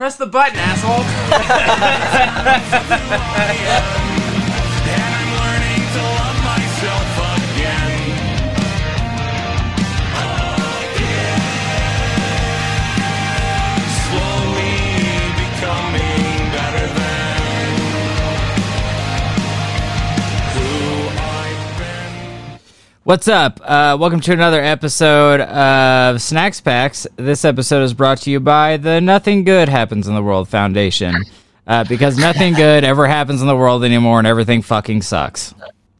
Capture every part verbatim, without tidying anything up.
Press the button, asshole. And I'm learning to love myself again. Again. Slowly becoming better than who I've been. What's up? Uh, welcome to another episode of Snacks Packs. This episode is brought to you by the Nothing Good Happens in the World Foundation. Uh, because nothing good ever happens in the world anymore and everything fucking sucks.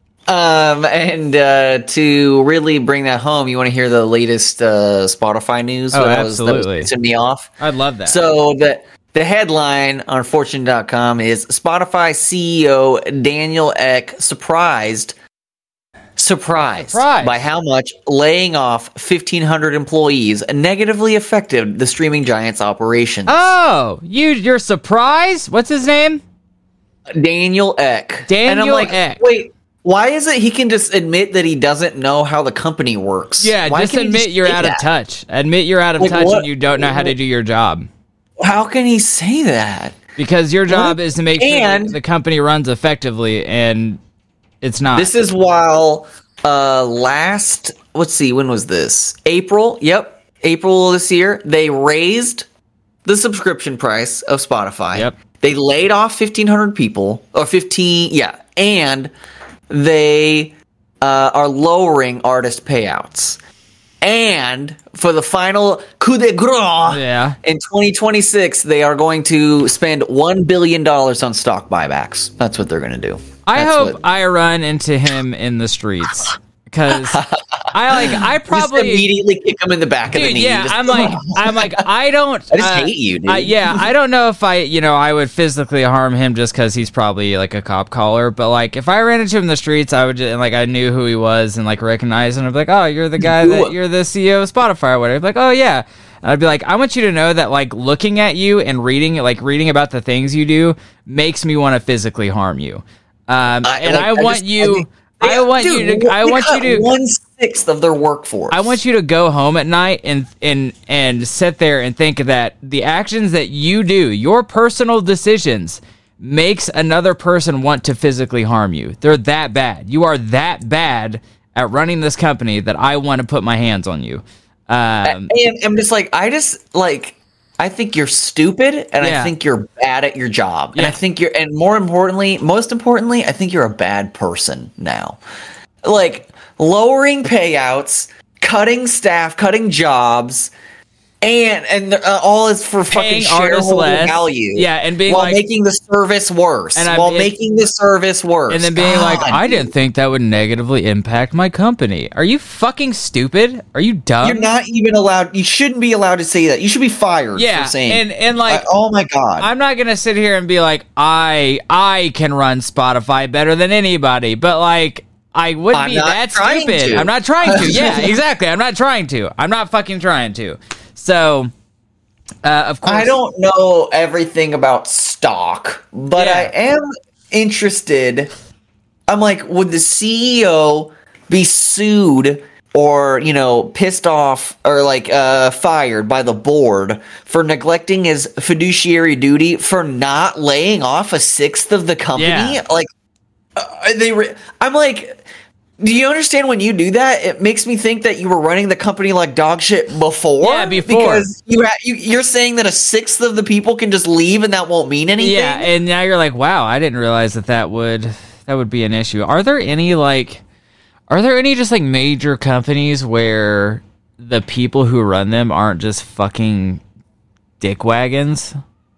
Um, and uh, to really bring that home, you want to hear the latest uh, Spotify news? Oh, that was, absolutely. That was pissing me off. I'd love that. So the the headline on Fortune dot com is Spotify C E O Daniel Ek surprised surprised Surprise. by how much laying off fifteen hundred employees negatively affected the streaming giant's operations. Oh, you, you're surprised? What's his name? Daniel Ek. Daniel and I'm like, Ek. Wait, why is it he can just admit that he doesn't know how the company works? Yeah, Why just can he admit you're say out that? of touch. Admit you're out of Like, touch what- and you don't know how to do your job. How can he say that? Because your job is to make sure And- that the company runs effectively, and it's not. This is while uh last let's see, when was this? April. Yep. April this year, they raised the subscription price of Spotify. Yep. They laid off fifteen hundred people or fifteen, yeah, and they uh, are lowering artist payouts. And for the final coup de grace, Yeah. in twenty twenty-six, they are going to spend one billion dollars on stock buybacks. That's what they're going to do. I That's hope what- I run into him in the streets. Because I like, I Just probably... immediately kick him in the back of the Dude, knee. yeah, Just- I'm like, I'm like, I don't. I just uh, hate you, dude. I- yeah, I don't know if I, you know, I would physically harm him just because he's probably like a cop caller. But like, if I ran into him in the streets, I would just, and like, I knew who he was and like recognized him. I'd be like, oh, you're the guy that you're the C E O of Spotify or whatever. I'd be like, oh yeah. And I'd be like, I want you to know that like looking at you and reading, like reading about the things you do makes me want to physically harm you. Um, I- and like, I I want just- you. I- I want Dude, you to. I they want you cut to. one sixth of their workforce. I want you to go home at night and and and sit there and think that the actions that you do, your personal decisions, makes another person want to physically harm you. They're that bad. You are that bad at running this company that I want to put my hands on you. Um, And I'm just like, I just like, I think you're stupid, and Yeah. I think you're bad at your job, and Yeah. I think you're, and more importantly, most importantly, I think you're a bad person now. Like lowering payouts, cutting staff, cutting jobs. And and uh, all is for fucking Paying artists shareholder less. value. Yeah, and being while like- making the service worse. And I- while it- making the service worse. and then being like, God, I dude. didn't think that would negatively impact my company. Are you fucking stupid? Are you dumb? You're not even allowed. You shouldn't be allowed to say that. You should be fired Yeah, for saying. and and like. I- oh my god! I'm not gonna sit here and be like, I I can run Spotify better than anybody, but like I would I'm be not that trying stupid. to. I'm not trying to. Yeah, exactly. I'm not trying to. I'm not fucking trying to. So, uh, of course, I don't know everything about stock, but Yeah. I am interested. I'm like, would the C E O be sued or, you know, pissed off or like uh, fired by the board for neglecting his fiduciary duty for not laying off a sixth of the company? Yeah. Like, uh, they. Re- I'm like. Do you understand when you do that? It makes me think that you were running the company like dog shit before. Yeah, before. Because you, ha- you you're saying that a sixth of the people can just leave and that won't mean anything. Yeah, and now you're like, wow, I didn't realize that that would that would be an issue. Are there any like, are there any just like major companies where the people who run them aren't just fucking dick wagons?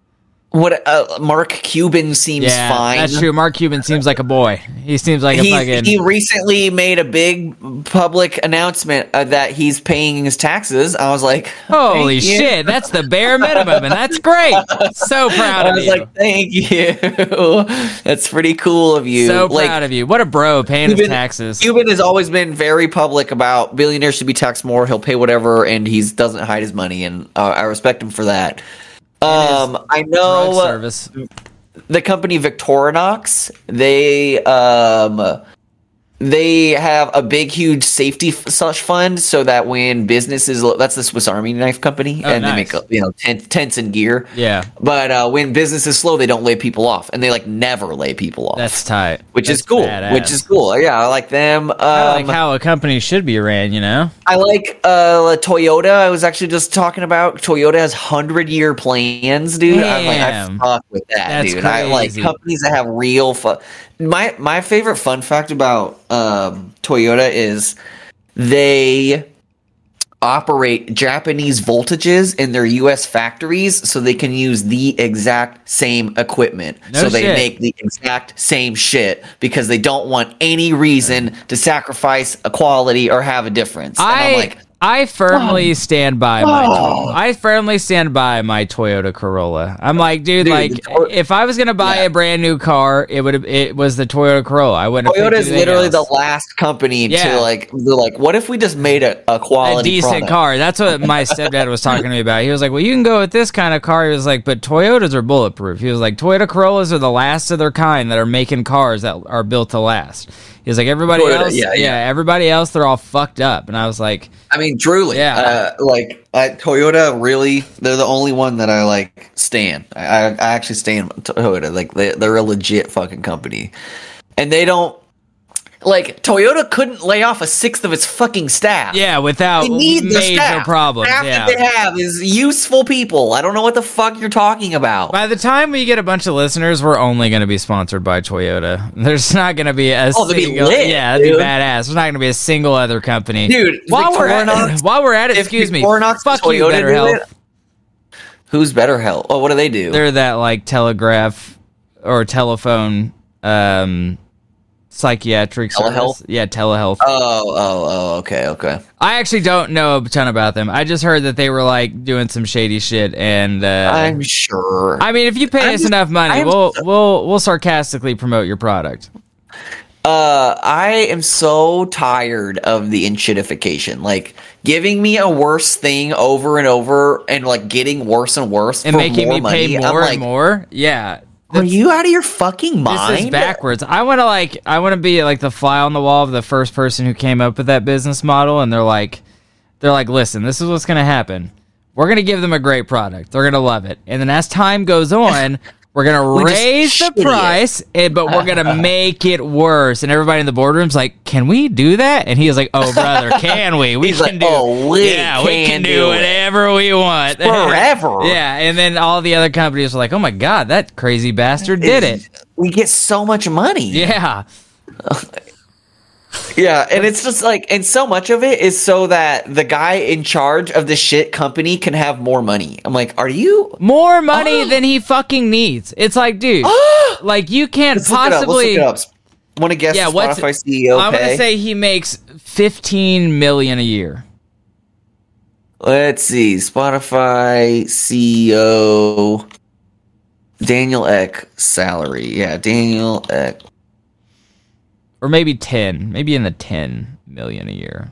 What uh, Mark Cuban seems Yeah, fine. that's true. Mark Cuban seems like a boy. He seems like a He, fucking. he recently made a big public announcement uh, that he's paying his taxes. I was like, Holy thank you. shit, that's the bare minimum, and that's great. So proud I of was you. like, thank you. That's pretty cool of you. so like, proud of you. What a bro paying his Cuban- taxes. Cuban has always been very public about billionaires should be taxed more. He'll pay whatever, and he doesn't hide his money, and uh, I respect him for that. Um, I Drug know service. the company Victorinox. They um, they have a big, huge safety f- such fund so that when businesses, that's the Swiss Army knife company, Oh, and nice. they make you know tent, tents and gear. Yeah. But uh, when business is slow, they don't lay people off, and they like never lay people off. That's tight. which That's is cool. badass. Which is cool. Yeah, I like them. Um, I like how a company should be ran, you know? I like uh, Toyota. I was actually just talking about Toyota has hundred year plans, dude. I'm like, I Damn. fuck with that, That's dude. I like crazy. companies that have real fun. My my favorite fun fact about um, Toyota is they operate Japanese voltages in their U S factories so they can use the exact same equipment. No so they shit. make the exact same shit because they don't want any reason to sacrifice a quality or have a difference. And I I'm like, I firmly stand by my Oh. I firmly stand by my Toyota Corolla. I'm like, dude, Dude, like the Tor- if I was gonna buy Yeah. a brand new car, it would it was the Toyota Corolla. I wouldn't have Toyota picked is anything literally else. the last company Yeah. to like. They're like, what if we just made a, a a quality decent product? car. That's what my stepdad was talking to me about. He was like, well, you can go with this kind of car. He was like, but Toyotas are bulletproof. He was like, Toyota Corollas are the last of their kind that are making cars that are built to last. He was like, everybody Toyota, else, yeah, yeah, yeah. everybody else, they're all fucked up. And I was like, I mean, truly, Yeah. uh, like uh, Toyota, really, they're the only one that I like. Stan, I, I I actually stand Toyota. Like they, they're a legit fucking company, and they don't like Toyota couldn't lay off a sixth of its fucking staff. yeah, without They need their major staff. problems. Half Yeah. that they have is useful people. I don't know what the fuck you're talking about. By the time we get a bunch of listeners, we're only going to be sponsored by Toyota. There's not going to be a Oh, they'd be single, lit, yeah, that'd dude. be badass. There's not going to be a single other company, Dude, While we're at, Victorinox- while we're at it, if excuse me, Victorinox fuck and you, Toyota Better do Health. it- Who's Better Health? Oh, what do they do? They're that like telegraph or telephone um psychiatric Telehealth? service. Yeah, telehealth. oh, oh, oh, okay, okay. I actually don't know a ton about them. I just heard that they were like doing some shady shit, and uh, I'm sure. I mean, if you pay I'm us just- enough money, I'm we'll so- we'll we'll sarcastically promote your product. Uh, I am so tired of the inshitification. Like giving me a worse thing over and over, and like getting worse and worse And for making more me money. pay I'm more like, and more. Yeah. Are you out of your fucking mind? This is backwards. I want to like I want to be like the fly on the wall of the first person who came up with that business model, and they're like they're like, "Listen, this is what's going to happen. We're going to give them a great product. They're going to love it. And then as time goes on, we're going to We just raise the shitty it. price, and, but we're going to make it worse." And everybody in the boardroom's like, "Can we do that?" And he was like, "Oh, brother, can we? We He's can like, do "Oh, we Yeah, we can can do, do it." whatever we want." Forever. Yeah, and then all the other companies were like, "Oh my god, that crazy bastard did it." We get so much money. Yeah. Yeah, and it's just like, and so much of it is so that the guy in charge of the shit company can have more money. I'm like, are you? More money than he fucking needs. It's like, dude, like you can't Let's look it up. possibly. Let's look it up. Want to guess Yeah, what's Spotify C E O I'm pay? gonna say he makes fifteen million a year. Let's see. Spotify C E O Daniel Ek salary. Yeah, Daniel Ek. Or maybe ten, maybe in the ten million a year.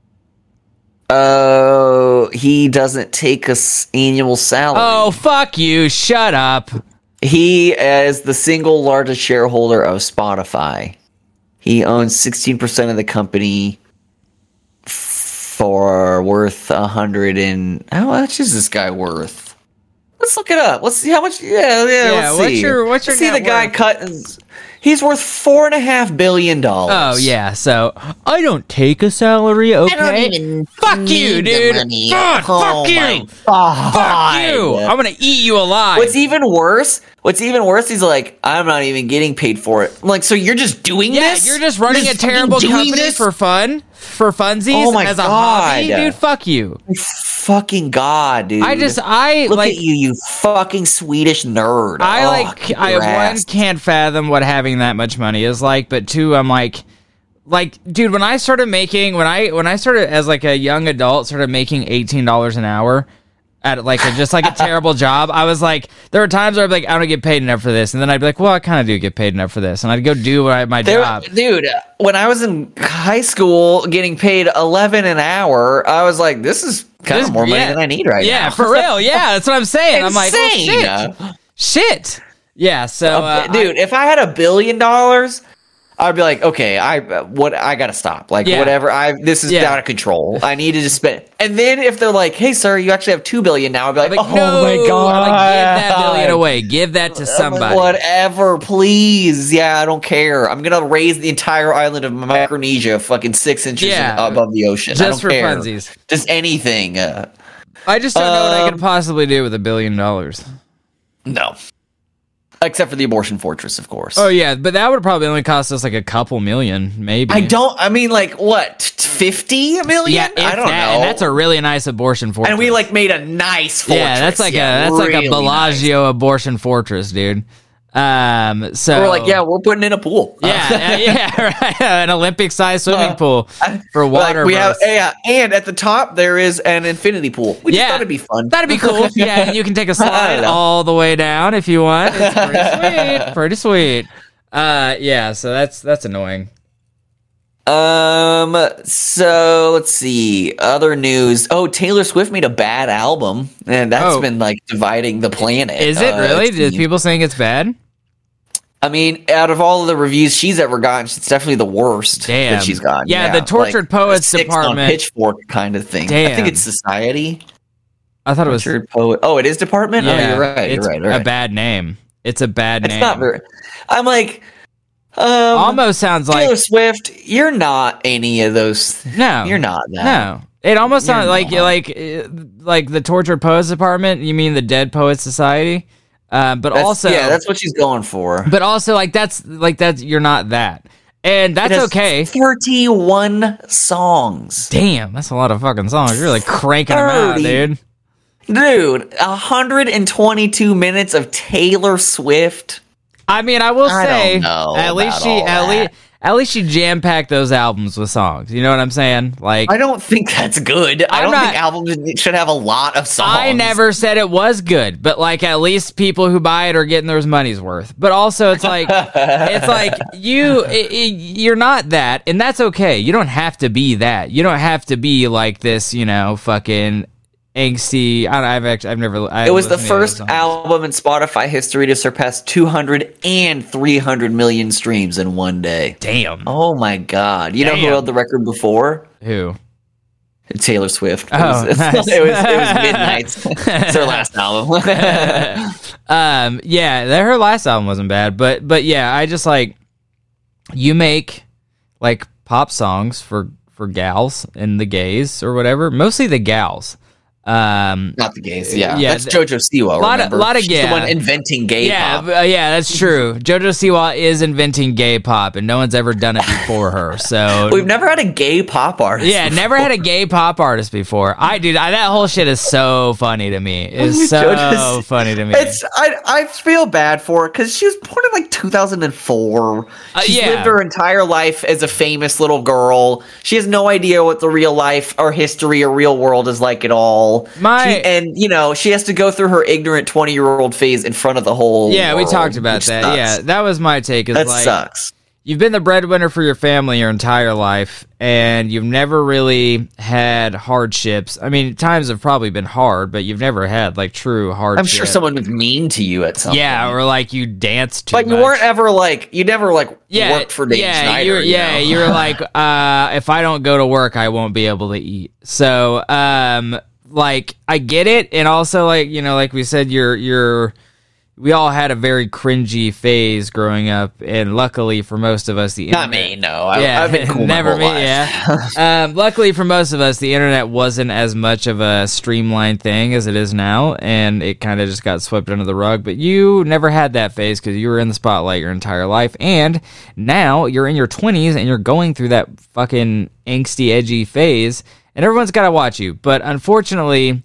Oh, he doesn't take a s- annual salary. Oh, fuck you! Shut up. He is the single largest shareholder of Spotify. He owns sixteen percent of the company for worth a hundred and how much is this guy worth? Let's look it up. Let's see how much. Yeah, yeah. Yeah, let's what's see. your- what's your Let's see net the guy worth? cut. He's worth four and a half billion dollars. Oh yeah, so I don't take a salary. Okay, I don't even fuck you, need the dude. money. God, Oh fuck you. my God. Fuck you. I'm gonna eat you alive. What's even worse? What's even worse? He's like, I'm not even getting paid for it. I'm like, so you're just doing Yeah, this? you're just running You're a terrible fucking doing company this? for fun, for funsies, Oh my as a God. hobby, dude. Fuck you. Fucking God, dude. I just, I Look like, at you, you fucking Swedish nerd. I Oh, like, kick I your one ass. can't fathom what having that much money is like, but two, I'm like, like, dude, when I started making, when I, when I started as like a young adult, started making eighteen dollars an hour. At like a, just like a terrible job, I was like, there were times where I'd be like, I don't get paid enough for this, and then I'd be like, well, I kind of do get paid enough for this, and I'd go do what I, my There- job. dude, when I was in high school getting paid eleven an hour, I was like, this is kind This- of more money yeah. than I need right Yeah, now. for real. Yeah, that's what I'm saying. I'm like, oh, Insane. shit, shit. Yeah. So, uh, dude, if I had a billion dollars, I'd be like, okay, I what I gotta stop. Like Yeah. whatever. I this is Yeah. out of control. I need to just spend. And then if they're like, hey, sir, you actually have two billion now. I'd be like, Like, oh no, my god, like, give that billion away. Give that to I'm like, somebody. whatever, please. Yeah, I don't care. I'm gonna raise the entire island of Micronesia fucking six inches Yeah. above the ocean. Just I don't for care. funsies. Just anything. Uh, I just don't know what I Um, could possibly do with a billion dollars. no. Except for the abortion fortress, of course. Oh yeah, but that would probably only cost us like a couple million, maybe. I don't. I mean, like what? Fifty million? Yeah, if I don't that, know. and that's a really nice abortion fortress. and we like made a nice fortress. yeah, that's like Yeah, a that's like really a Bellagio abortion fortress, dude. Um, so nice. We're like, yeah, we're putting in a pool. yeah, yeah, yeah, right. An Olympic-sized swimming Uh, pool for Like, water. we have, bros. yeah, and at the top there is an infinity pool. We just Yeah. thought it'd be fun. That'd be cool. Yeah, and you can take a slide know. all the way down if you want. It's pretty sweet. Pretty sweet. Uh, yeah. So that's that's annoying. Um. So let's see. Other news. Oh, Taylor Swift made a bad album, and that's Oh. been like dividing the planet. Is it Uh, really? it Did seems. people saying it's bad? I mean, out of all of the reviews she's ever gotten, it's definitely the worst Damn. that she's gotten. Yeah, the Tortured like, Poets a six department- on Pitchfork kind of thing. I Damn. think it's Society. I thought it was. Tortured Poet. Oh, it is Department. Yeah, oh, you're right. It's You're right. You're right. a bad name. It's a bad It's name. not very. I'm like, um, Almost sounds Taylor like Swift. You're not any of those. no. You're not that. No. It almost You're sounds like not. like uh, like the Tortured Poets Department. You mean the Dead Poets Society? Uh, but That's- also, yeah, that's what she's going for. but also like that's like that's you're not that, and that's It has okay. thirty-one songs, Damn, that's a lot of fucking songs. You're like cranking them out, thirty. dude. dude. one hundred twenty-two minutes of Taylor Swift. I mean, I will I say, don't know at least about she all at that. least at least she jam packed those albums with songs. You know what I'm saying? Like I don't think that's good. I I'm don't not- think albums should have a lot of songs. I never said it was good, but like at least people who buy it are getting their money's worth. But also, it's like it's like you i i you're not that, and that's okay. You don't have to be that. You don't have to be like this, you know, fucking angsty. I don't, I've actually I've never. I It was the listened to first those songs. album in Spotify history to surpass two hundred and three hundred million streams in one day. Damn. Oh my god! You know who Damn. held the record before? Who? Taylor Swift. It Oh, was, nice. it was it was Midnight's. It's her last album. um. Yeah, that, her last album wasn't bad, but but yeah, I just like you make like pop songs for for gals and the gays or whatever. Mostly the gals. Um. Not the gays. Yeah, Yeah, that's th- JoJo Siwa. lot of- remember? lot of- She's yeah. the one inventing gay Yeah, pop. b- uh, yeah, that's true. JoJo Siwa is inventing gay pop, and no one's ever done it before her. So We've never had a gay pop artist. yeah, never had a gay pop artist before. I dude, I, that whole shit is so funny to me. It's so JoJo funny to me. It's I I feel bad for her because she was born in like two thousand four. Uh, She's yeah. lived her entire life as a famous little girl. She has no idea what the real life or history or real world is like at all. My- She- and you know she has to go through her ignorant twenty year old phase in front of the whole. yeah, we world, talked about which that. sucks. Yeah, that was my take. Is that like sucks. you've been the breadwinner for your family your entire life, and you've never really had hardships. I mean, times have probably been hard, but you've never had like true hardship. I'm sure someone was mean to you at some Yeah, point. or like you danced too But you much. weren't ever like you never like yeah, worked for Dave yeah, Schneider. You're, you yeah, know? you're like, uh, if I don't go to work, I won't be able to eat. So, um, like, I get it, and also, like, you know, like we said, you're, you're, we all had a very cringy phase growing up, and luckily for most of us, the Not internet, me, no. I, yeah, I've been cool never my whole me, life. yeah. um, luckily for most of us, the internet wasn't as much of a streamlined thing as it is now, and it kind of just got swept under the rug. But you never had that phase because you were in the spotlight your entire life, and now you're in your twenties and you're going through that fucking angsty, edgy phase, and everyone's got to watch you. But unfortunately,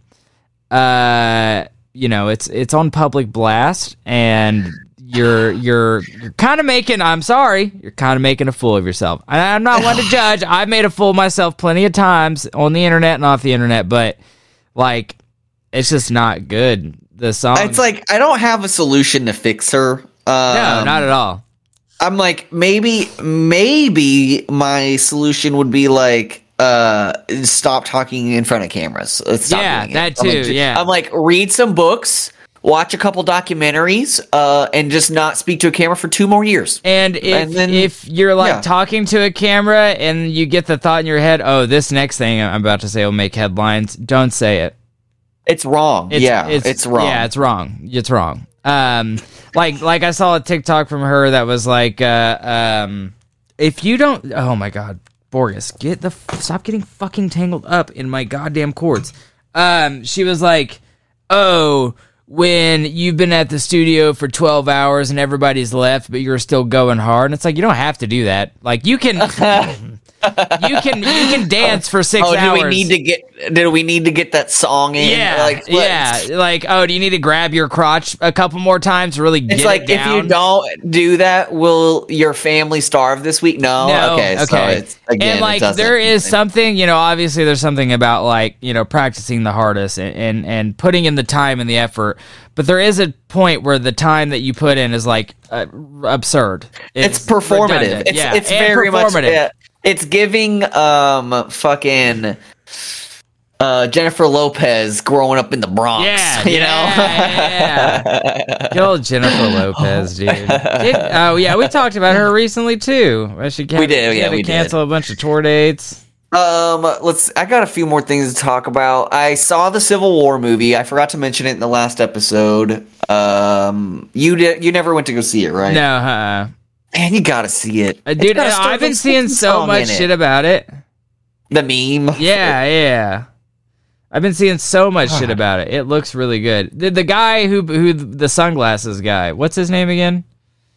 uh, you know, it's it's on public blast, and you're you're you're kind of making. I'm sorry, you're kind of making a fool of yourself. And I'm not one to judge. I've made a fool of myself plenty of times on the internet and off the internet, but like, it's just not good. The song, It's like I don't have a solution to fix her. Um, no, not at all. I'm like maybe maybe my solution would be like uh stop talking in front of cameras. Let's stop Yeah, doing it. that I'm like, too, yeah. I'm like read some books, watch a couple documentaries, uh, and just not speak to a camera for two more years. And if And then- if you're like yeah. talking to a camera and you get the thought in your head, oh, this next thing I'm about to say will make headlines, don't say it. It's wrong. yeah, it's, wrong. Yeah, it's wrong. It's wrong. Um, like like I saw a TikTok from her that was like, uh, um, if you don't, oh my god, Boris, get the f- stop getting fucking tangled up in my goddamn cords. Um, she was like, oh, when you've been at the studio for twelve hours and everybody's left, but you're still going hard, and it's like you don't have to do that. Like you can. You can you can dance for six oh, do hours. we need to get? Do we need to get that song in? Yeah, like, yeah. Like, oh, do you need to grab your crotch a couple more times to really get It's like it down? if you don't do that, will your family starve this week? No. No, okay. So okay. it's, again, and it like doesn't- there is something, you know, obviously there's something about like, you know, practicing the hardest and, and, and putting in the time and the effort. But there is a point where the time that you put in is like uh, absurd. It's, performative. redundant. It's yeah, it's and very much. performative. Yeah, it's giving um fucking uh Jennifer Lopez growing up in the Bronx. Yeah, you yeah, know. yeah. Good old Jennifer Lopez, dude. Did- oh yeah, we talked about her recently too. Where She We did, she yeah, had to we did. cancel a bunch of tour dates. Um, let's. I got a few more things to talk about. I saw the Civil War movie. I forgot to mention it in the last episode. Um, you did. You never went to go see it, right? No, uh, Man, you gotta see it, uh, dude. I've been seeing so much shit about it. the meme. Yeah, yeah. I've been seeing so much shit about it. It looks really good. The, the guy who who the sunglasses guy. What's his name again?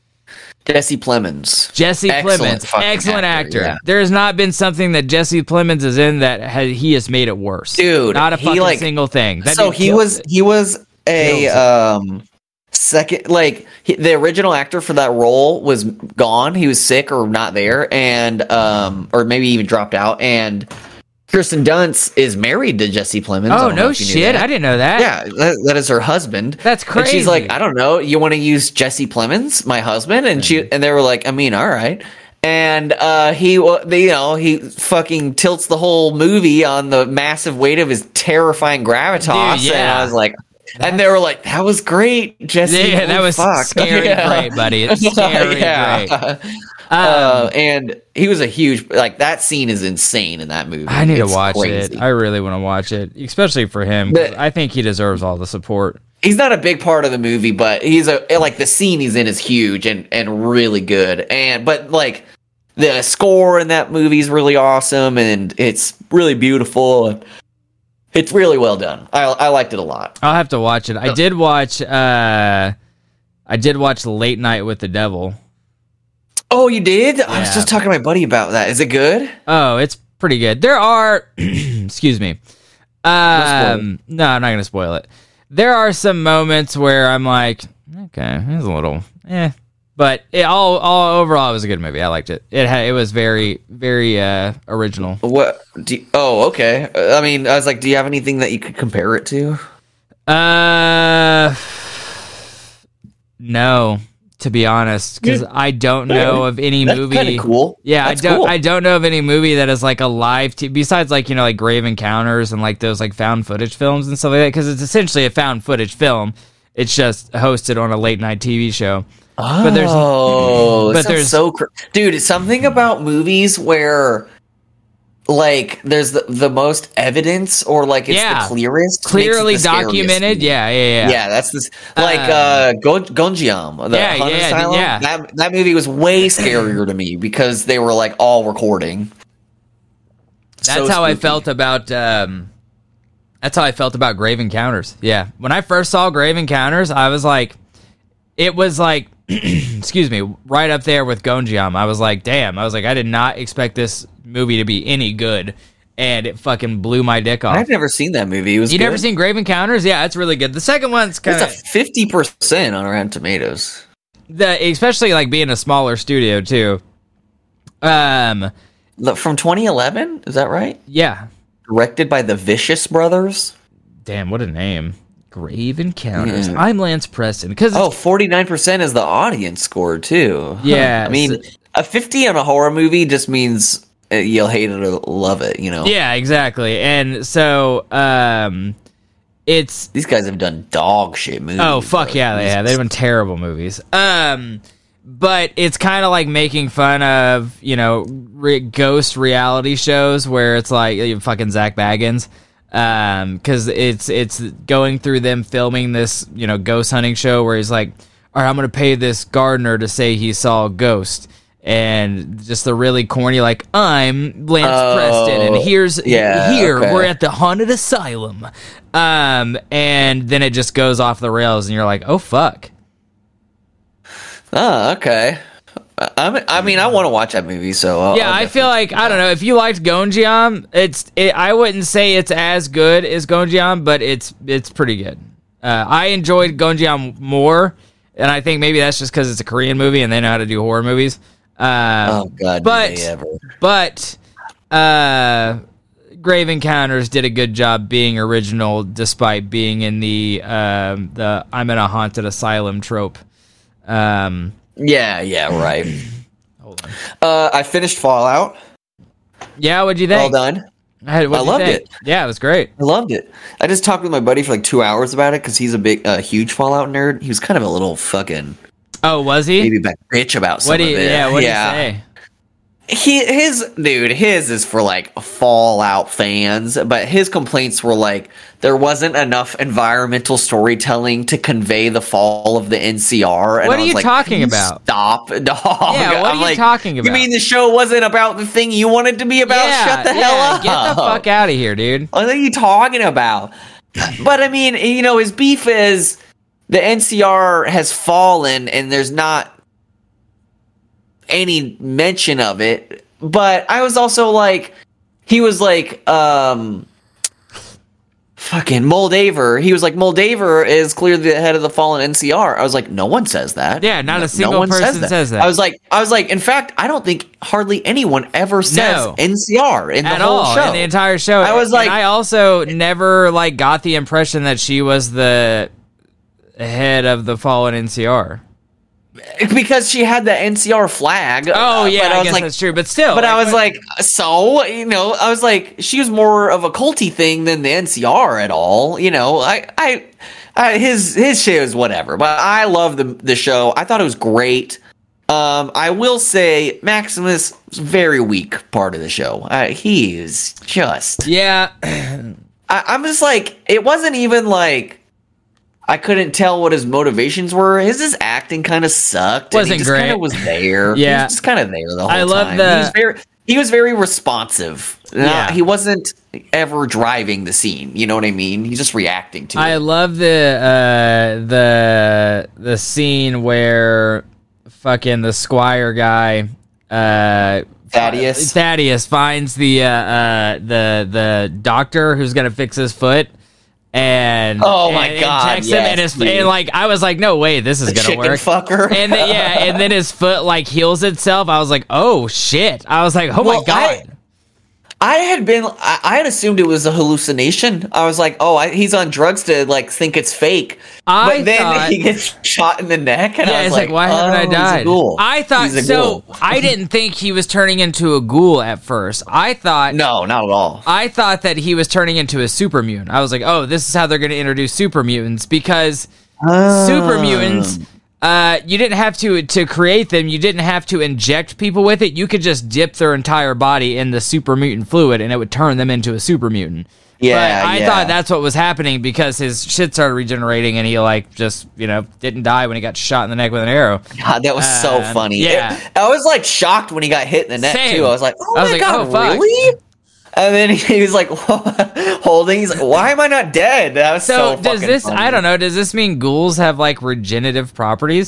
Jesse Plemons. Jesse Excellent Plemons, fucking excellent actor. actor, yeah. There has not been something that Jesse Plemons is in that has, he has made it worse. Dude, not a he, fucking like- single thing. That So dude he kills was. it. He was a Kills it. um second. Like he, the original actor for that role was gone. He was sick or not there, and um or maybe even dropped out. And Kirsten Dunst is married to Jesse Plemons. I Oh don't know no if you knew shit! that. I didn't know that. Yeah, that, that is her husband. That's And she's crazy. like, I don't know. You want to use Jesse Plemons, my husband? And she and they were like, I mean, all right. And uh, he, wa- they, you know, he fucking tilts the whole movie on the massive weight of his terrifying gravitas. Dude, And yeah. I was like, and they were like, that was great, Jesse. Yeah, that Holy was fuck. scary Yeah. great, buddy. It's scary Yeah. great. Uh, and he was a huge, like, that scene is insane in that movie. I need It's to watch crazy. it. I really want to watch it, especially for him. 'cause But- I think he deserves all the support. He's not a big part of the movie, but he's a like the scene he's in is huge and and really good. And but like the score in that movie is really awesome and it's really beautiful and it's really well done. I I liked it a lot. I'll have to watch it. I did watch. uh I did watch Late Night with the Devil. Oh, you did? I was Yeah. just talking to my buddy about that. Is it good? Oh, it's pretty good. There are, excuse me. Um, no, I'm not gonna spoil it. There are some moments where I'm like, okay, it's a little, eh, but it all, all overall, it was a good movie. I liked it. It had, it was very, very uh, original. What? Do you- oh, okay. Uh, I mean, I was like, do you have anything that you could compare it to? Uh, no, to be honest, because I don't know of any That's movie. kind of cool. Yeah, That's I don't. cool. I don't know of any movie that is like a live. T- besides, like you know, like Grave Encounters and like those like found footage films and stuff like that. Because it's essentially a found footage film. It's just hosted on a late night T V show. Oh, But there's- but but there's- so cr- dude. It's something about movies where, like, there's the, the most evidence, or like it's Yeah. the clearest, makes it Clearly the scariest documented. movie. Yeah, yeah, yeah. Yeah, that's this like Um, uh Go- Gonjiam, the Yeah, Hunter yeah, Asylum. yeah. That that movie was way scarier to me because they were like all recording. That's So how I spooky. felt about. Um, that's how I felt about Grave Encounters. Yeah, when I first saw Grave Encounters, I was like, it was like, excuse me, right up there with Gonjiam. I was like, damn. I was like, I did not expect this movie to be any good, and it fucking blew my dick off. I've never seen that movie. It was You good. never seen Grave Encounters? Yeah, it's really good. The second one's kind It's of a fifty percent on Rotten Tomatoes. the, especially like being a smaller studio too. Um, Look, from twenty eleven, is that right? yeah. Directed by the Vicious Brothers. Damn, what a name. Grave Encounters. Yeah. I'm Lance Preston. Because Oh, forty-nine percent is the audience score, too. Huh. Yeah, I mean, a fifty on a horror movie just means uh, you'll hate it or love it, you know? yeah, exactly. And so, um, it's These guys have done dog shit movies. oh fuck bro. yeah, they have. They've been terrible movies. Um, but it's kind of like making fun of you know re- ghost reality shows where it's like you fucking Zach Baggins. Um, because it's it's going through them filming this you know ghost hunting show where he's like, all right, I'm gonna pay this gardener to say he saw a ghost. And just the really corny, like, I'm Lance Oh, Preston, and here's yeah, here okay. we're at the haunted asylum, um, and then it just goes off the rails, and you're like, oh fuck, Oh, okay. I, I mean, I want to watch that movie, so I'll, yeah. I'll I feel definitely like do I that. don't know if you liked Gonjiam, it's it, I wouldn't say it's as good as Gonjiam, but it's it's pretty good. Uh, I enjoyed Gonjiam more, and I think maybe that's just because it's a Korean movie and they know how to do horror movies. Um, Oh God, but did they ever? but uh, Grave Encounters did a good job being original, despite being in the um, the I'm in a haunted asylum trope. Um, Yeah, yeah, right. hold on. uh, I finished Fallout. Yeah, what'd you All think? done. I, had, what'd I you loved think? it. Yeah, it was great. I loved it. I just talked with my buddy for like two hours about it because he's a big, uh, huge Fallout nerd. He was kind of a little fucking Oh, was he? baby back bitch about some What do of you? it. Yeah, what yeah. did he say? He his dude, his is for like Fallout fans, but his complaints were like there wasn't enough environmental storytelling to convey the fall of the N C R. And What I are was you like, talking "Can you about?" Stop, dog. Yeah, what I'm are you like, talking You about? mean the show wasn't about the thing you wanted to be about? yeah, Shut the yeah, hell up. Get the fuck out of here, dude. What are you talking about? But I mean, you know, his beef is the N C R has fallen and there's not any mention of it. But I was also like, he was like, um, fucking Moldaver. He was like, Moldaver is clearly the head of the fallen N C R. I was like, no one says that. Yeah, not No- a single one person says that. I was like, I was like, in fact, I don't think hardly anyone ever says No. N C R in the At whole all show. in the entire show. I was And like- I also never like got the impression that she was the head of the fallen N C R. Because she had the N C R flag. Oh uh, yeah, but I, I was guess like, that's true. But still, But I was what- like, so you know, I was like, she was more of a culty thing than the N C R at all. You know, I, I, I his his shit is whatever. But I love the the show. I thought it was great. Um, I will say Maximus is a very weak part of the show. Uh, he is just. yeah, I, I'm just like, it wasn't even like. I couldn't tell what his motivations were. His, his acting kind of sucked. and Wasn't he just great. Kind of was there. Yeah. he was just kind of there the whole I love time. the- He was very, he was very responsive. Uh, Yeah. he wasn't ever driving the scene. You know what I mean? He's just reacting to I it. love the uh, the the scene where fucking the Squire guy. Uh, Thaddeus. Thaddeus finds the uh, uh, the the doctor who's gonna fix his foot, and Oh my and God, injects him, yes, and, his, dude. and like I was like, no way, this is The gonna chicken work. fucker. And then, yeah, and then his foot like heals itself. I was like, oh shit! I was like, oh Well, my god. I- I had been, I, I had assumed it was a hallucination. I was like, oh, I, he's on drugs to like think it's fake. I but then thought- he gets shot in the neck, and Yeah, I was it's like, why haven't oh, I he's a died? ghoul. I thought He's a so. ghoul. I didn't think he was turning into a ghoul at first. I thought No, not at all. I thought that he was turning into a super mutant. I was like, oh, this is how they're going to introduce super mutants because super mutants. Uh, you didn't have to to create them. You didn't have to inject people with it. You could just dip their entire body in the super mutant fluid, and it would turn them into a super mutant. Yeah, but I yeah. thought that's what was happening because his shit started regenerating, and he like just you know didn't die when he got shot in the neck with an arrow. God, that was so Um, funny. yeah. It- I was like shocked when he got hit in the neck Same. too. I was like, oh I was my like, god, oh, fuck. really? And then he was like holding. He's like, why am I not dead? That was So, so. does fucking this? funny. I don't know. Does this mean ghouls have like regenerative properties?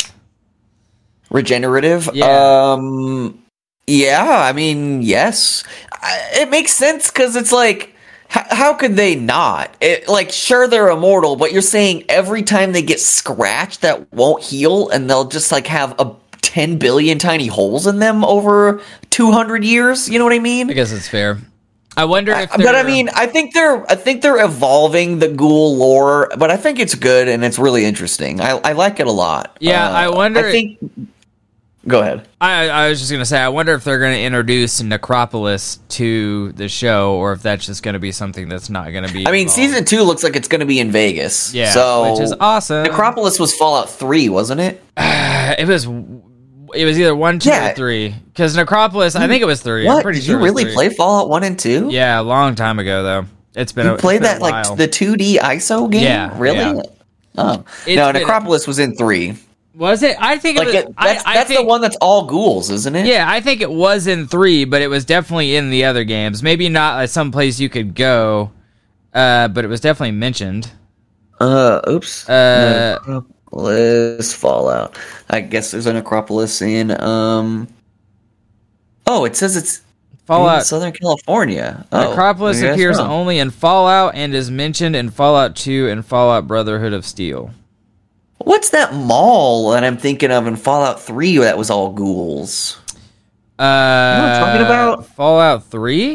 Regenerative. Yeah. Um. Yeah. I mean, yes. I, it makes sense because it's like. How, how could they not? It, like, sure, they're immortal, but you're saying every time they get scratched, that won't heal, and they'll just like have a ten billion tiny holes in them over two hundred years. You know what I mean? I guess it's fair. I wonder if. But I they're- mean, I think they're I think they're evolving the ghoul lore, but I think it's good and it's really interesting. I, I like it a lot. Yeah, Uh, I wonder- I think Go ahead. I, I was just gonna say, I wonder if they're gonna introduce Necropolis to the show, or if that's just gonna be something that's not gonna be. I mean, involved. season two looks like it's going to be in Vegas. Yeah, so which is awesome. Necropolis was Fallout three, wasn't it? It was. It was either one, two, Yeah. or three. Because Necropolis, I think it was three. What? I'm pretty Did sure. you it was really three. play Fallout one and two? Yeah, a long time ago though. It's been. You a, it's played been a that like while. the two D I S O game? Yeah, Really? yeah. Oh. It's no, been- Necropolis was in three. Was it? I think Like it was. it, that's I, I that's think, the one that's all ghouls, isn't it? Yeah, I think it was in three, but it was definitely in the other games. Maybe not at some place you could go, uh, but it was definitely mentioned. Uh, oops. Uh, Necropolis Fallout. I guess there's a Necropolis in um. Oh, it says it's in Fallout. Southern California. Oh, Necropolis maybe that's appears wrong. only in Fallout and is mentioned in Fallout two and Fallout Brotherhood of Steel. What's that mall that I'm thinking of in Fallout three that was all ghouls? Uh, what I'm talking about? Fallout three?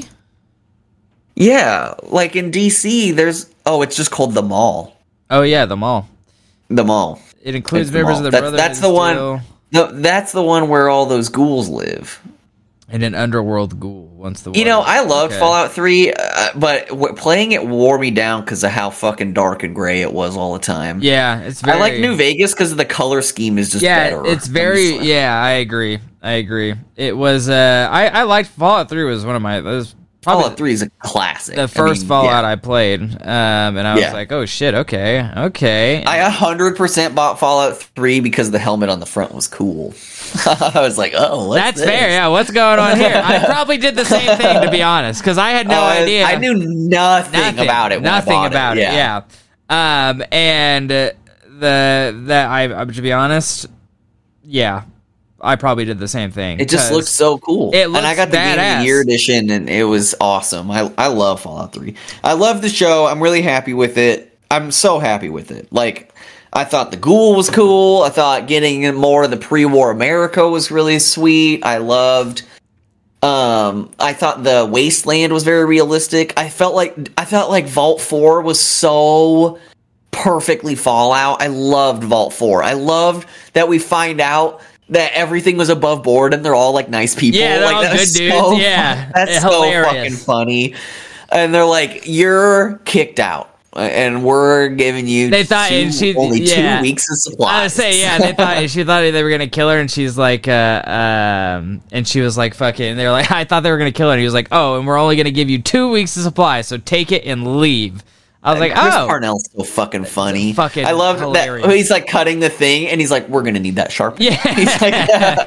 Yeah, like in D C, there's oh, it's just called the mall. Oh yeah, the mall. The mall. It includes It's the members mall. of the That's- Brotherhood that's of the one- Steel The, that's the one where all those ghouls live. and an underworld ghoul once the You know, water- I loved Okay. Fallout three, uh, but w- playing it wore me down because of how fucking dark and gray it was all the time. Yeah, it's very. I like New Vegas because the color scheme is just Yeah, better. it's I'm very. just like- Yeah, I agree. I agree. It was. Uh, I I liked Fallout three. Was one of my. It was probably Fallout three is a classic. the first I mean, Fallout yeah. I played, um, and I was Yeah. like, oh shit, okay, okay. I one hundred percent bought Fallout three because the helmet on the front was cool. I was like, oh, what's That's this? fair. Yeah, what's going on here? I probably did the same thing, to be honest, because I had no Uh, idea. I knew nothing, nothing about it. When Nothing I bought about it. Yeah. Um, and uh, the that I, I to be honest, yeah, I probably did the same thing. It just 'cause looked so cool. it and I looks got the Game of badass. the Year edition, and it was awesome. I I love Fallout three. I love the show. I'm really happy with it. I'm so happy with it. Like, I thought the ghoul was cool. I thought getting in more of the pre-war America was really sweet. I loved. Um, I thought the Wasteland was very realistic. I felt like I felt like Vault four was so perfectly Fallout. I loved Vault four. I loved that we find out that everything was above board and they're all like nice people. Yeah, they're like, all that good was dudes. so Yeah, fun- that's it's so hilarious. fucking funny. And they're like, "You're kicked out, and we're giving you They thought- two- and she- only yeah. two weeks of supplies." I would say, yeah, they thought she thought they were gonna kill her, and she's like, uh, um, and she was like, "Fuck it," and they were like, "I thought they were gonna kill her," and he was like, "Oh, and we're only gonna give you two weeks of supply, so take it and leave." I was like, Chris "Oh, Parnell's so fucking funny. fucking I love hilarious. that he's like cutting the thing, and he's like, "We're gonna need that sharp." yeah." He's like,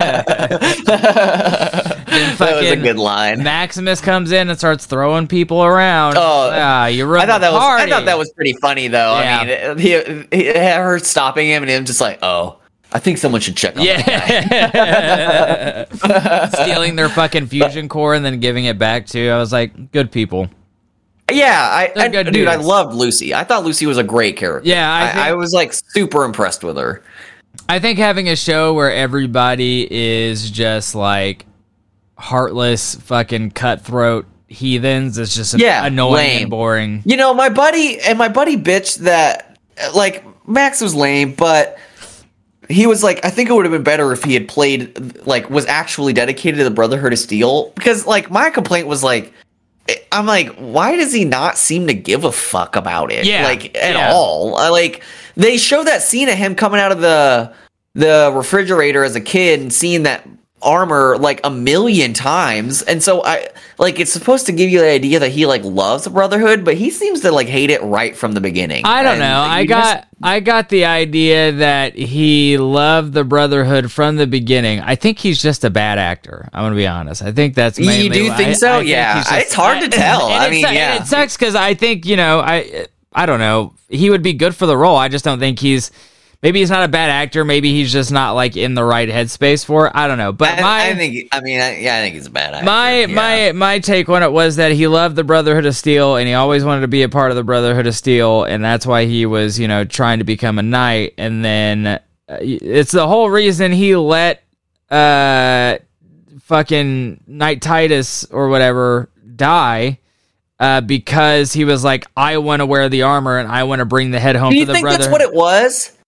that was a fucking good line. Maximus comes in and starts throwing people around. Oh, ah, you I ruined thought that the was I party. thought that was pretty funny though. Yeah. I mean, he, he her stopping him and him just like, "Oh, I think someone should check on that guy." yeah, stealing their fucking fusion core and then giving it back to. I was like, good people. Yeah, I, They're I good dude, I dudes. loved Lucy. I thought Lucy was a great character. Yeah, I I, think- I was like super impressed with her. I think having a show where everybody is just like heartless, fucking cutthroat heathens is just Yeah, annoying lame. and boring. You know, my buddy and my buddy bitched that like Max was lame, but he was like, I think it would have been better if he had played like was actually dedicated to the Brotherhood of Steel, because like my complaint was like, I'm like, why does he not seem to give a fuck about it? Yeah, like at yeah. all. I, like they show that scene of him coming out of the the refrigerator as a kid and seeing that armor like a million times, and so I like it's supposed to give you the idea that he like loves the Brotherhood, but he seems to like hate it right from the beginning. I don't And know. I you got just- I got the idea that he loved the Brotherhood from the beginning. I think he's just a bad actor. I'm gonna be honest. I think that's You mainly do why- think I- so? I think Yeah. he's It's hard to tell. and I it mean, su- and yeah. it sucks because I think you know I I don't know. He would be good for the role. I just don't think he's. Maybe he's not a bad actor. Maybe he's just not like in the right headspace for it. I don't know. But I, my I think I mean I, yeah I think he's a bad actor. my yeah. my my take on it was that he loved the Brotherhood of Steel and he always wanted to be a part of the Brotherhood of Steel, and that's why he was, you know, trying to become a knight. And then uh, it's the whole reason he let uh fucking Knight Titus or whatever die. Uh, because he was like, I want to wear the armor and I want to bring the head home Do to you the think brother. that's what it was?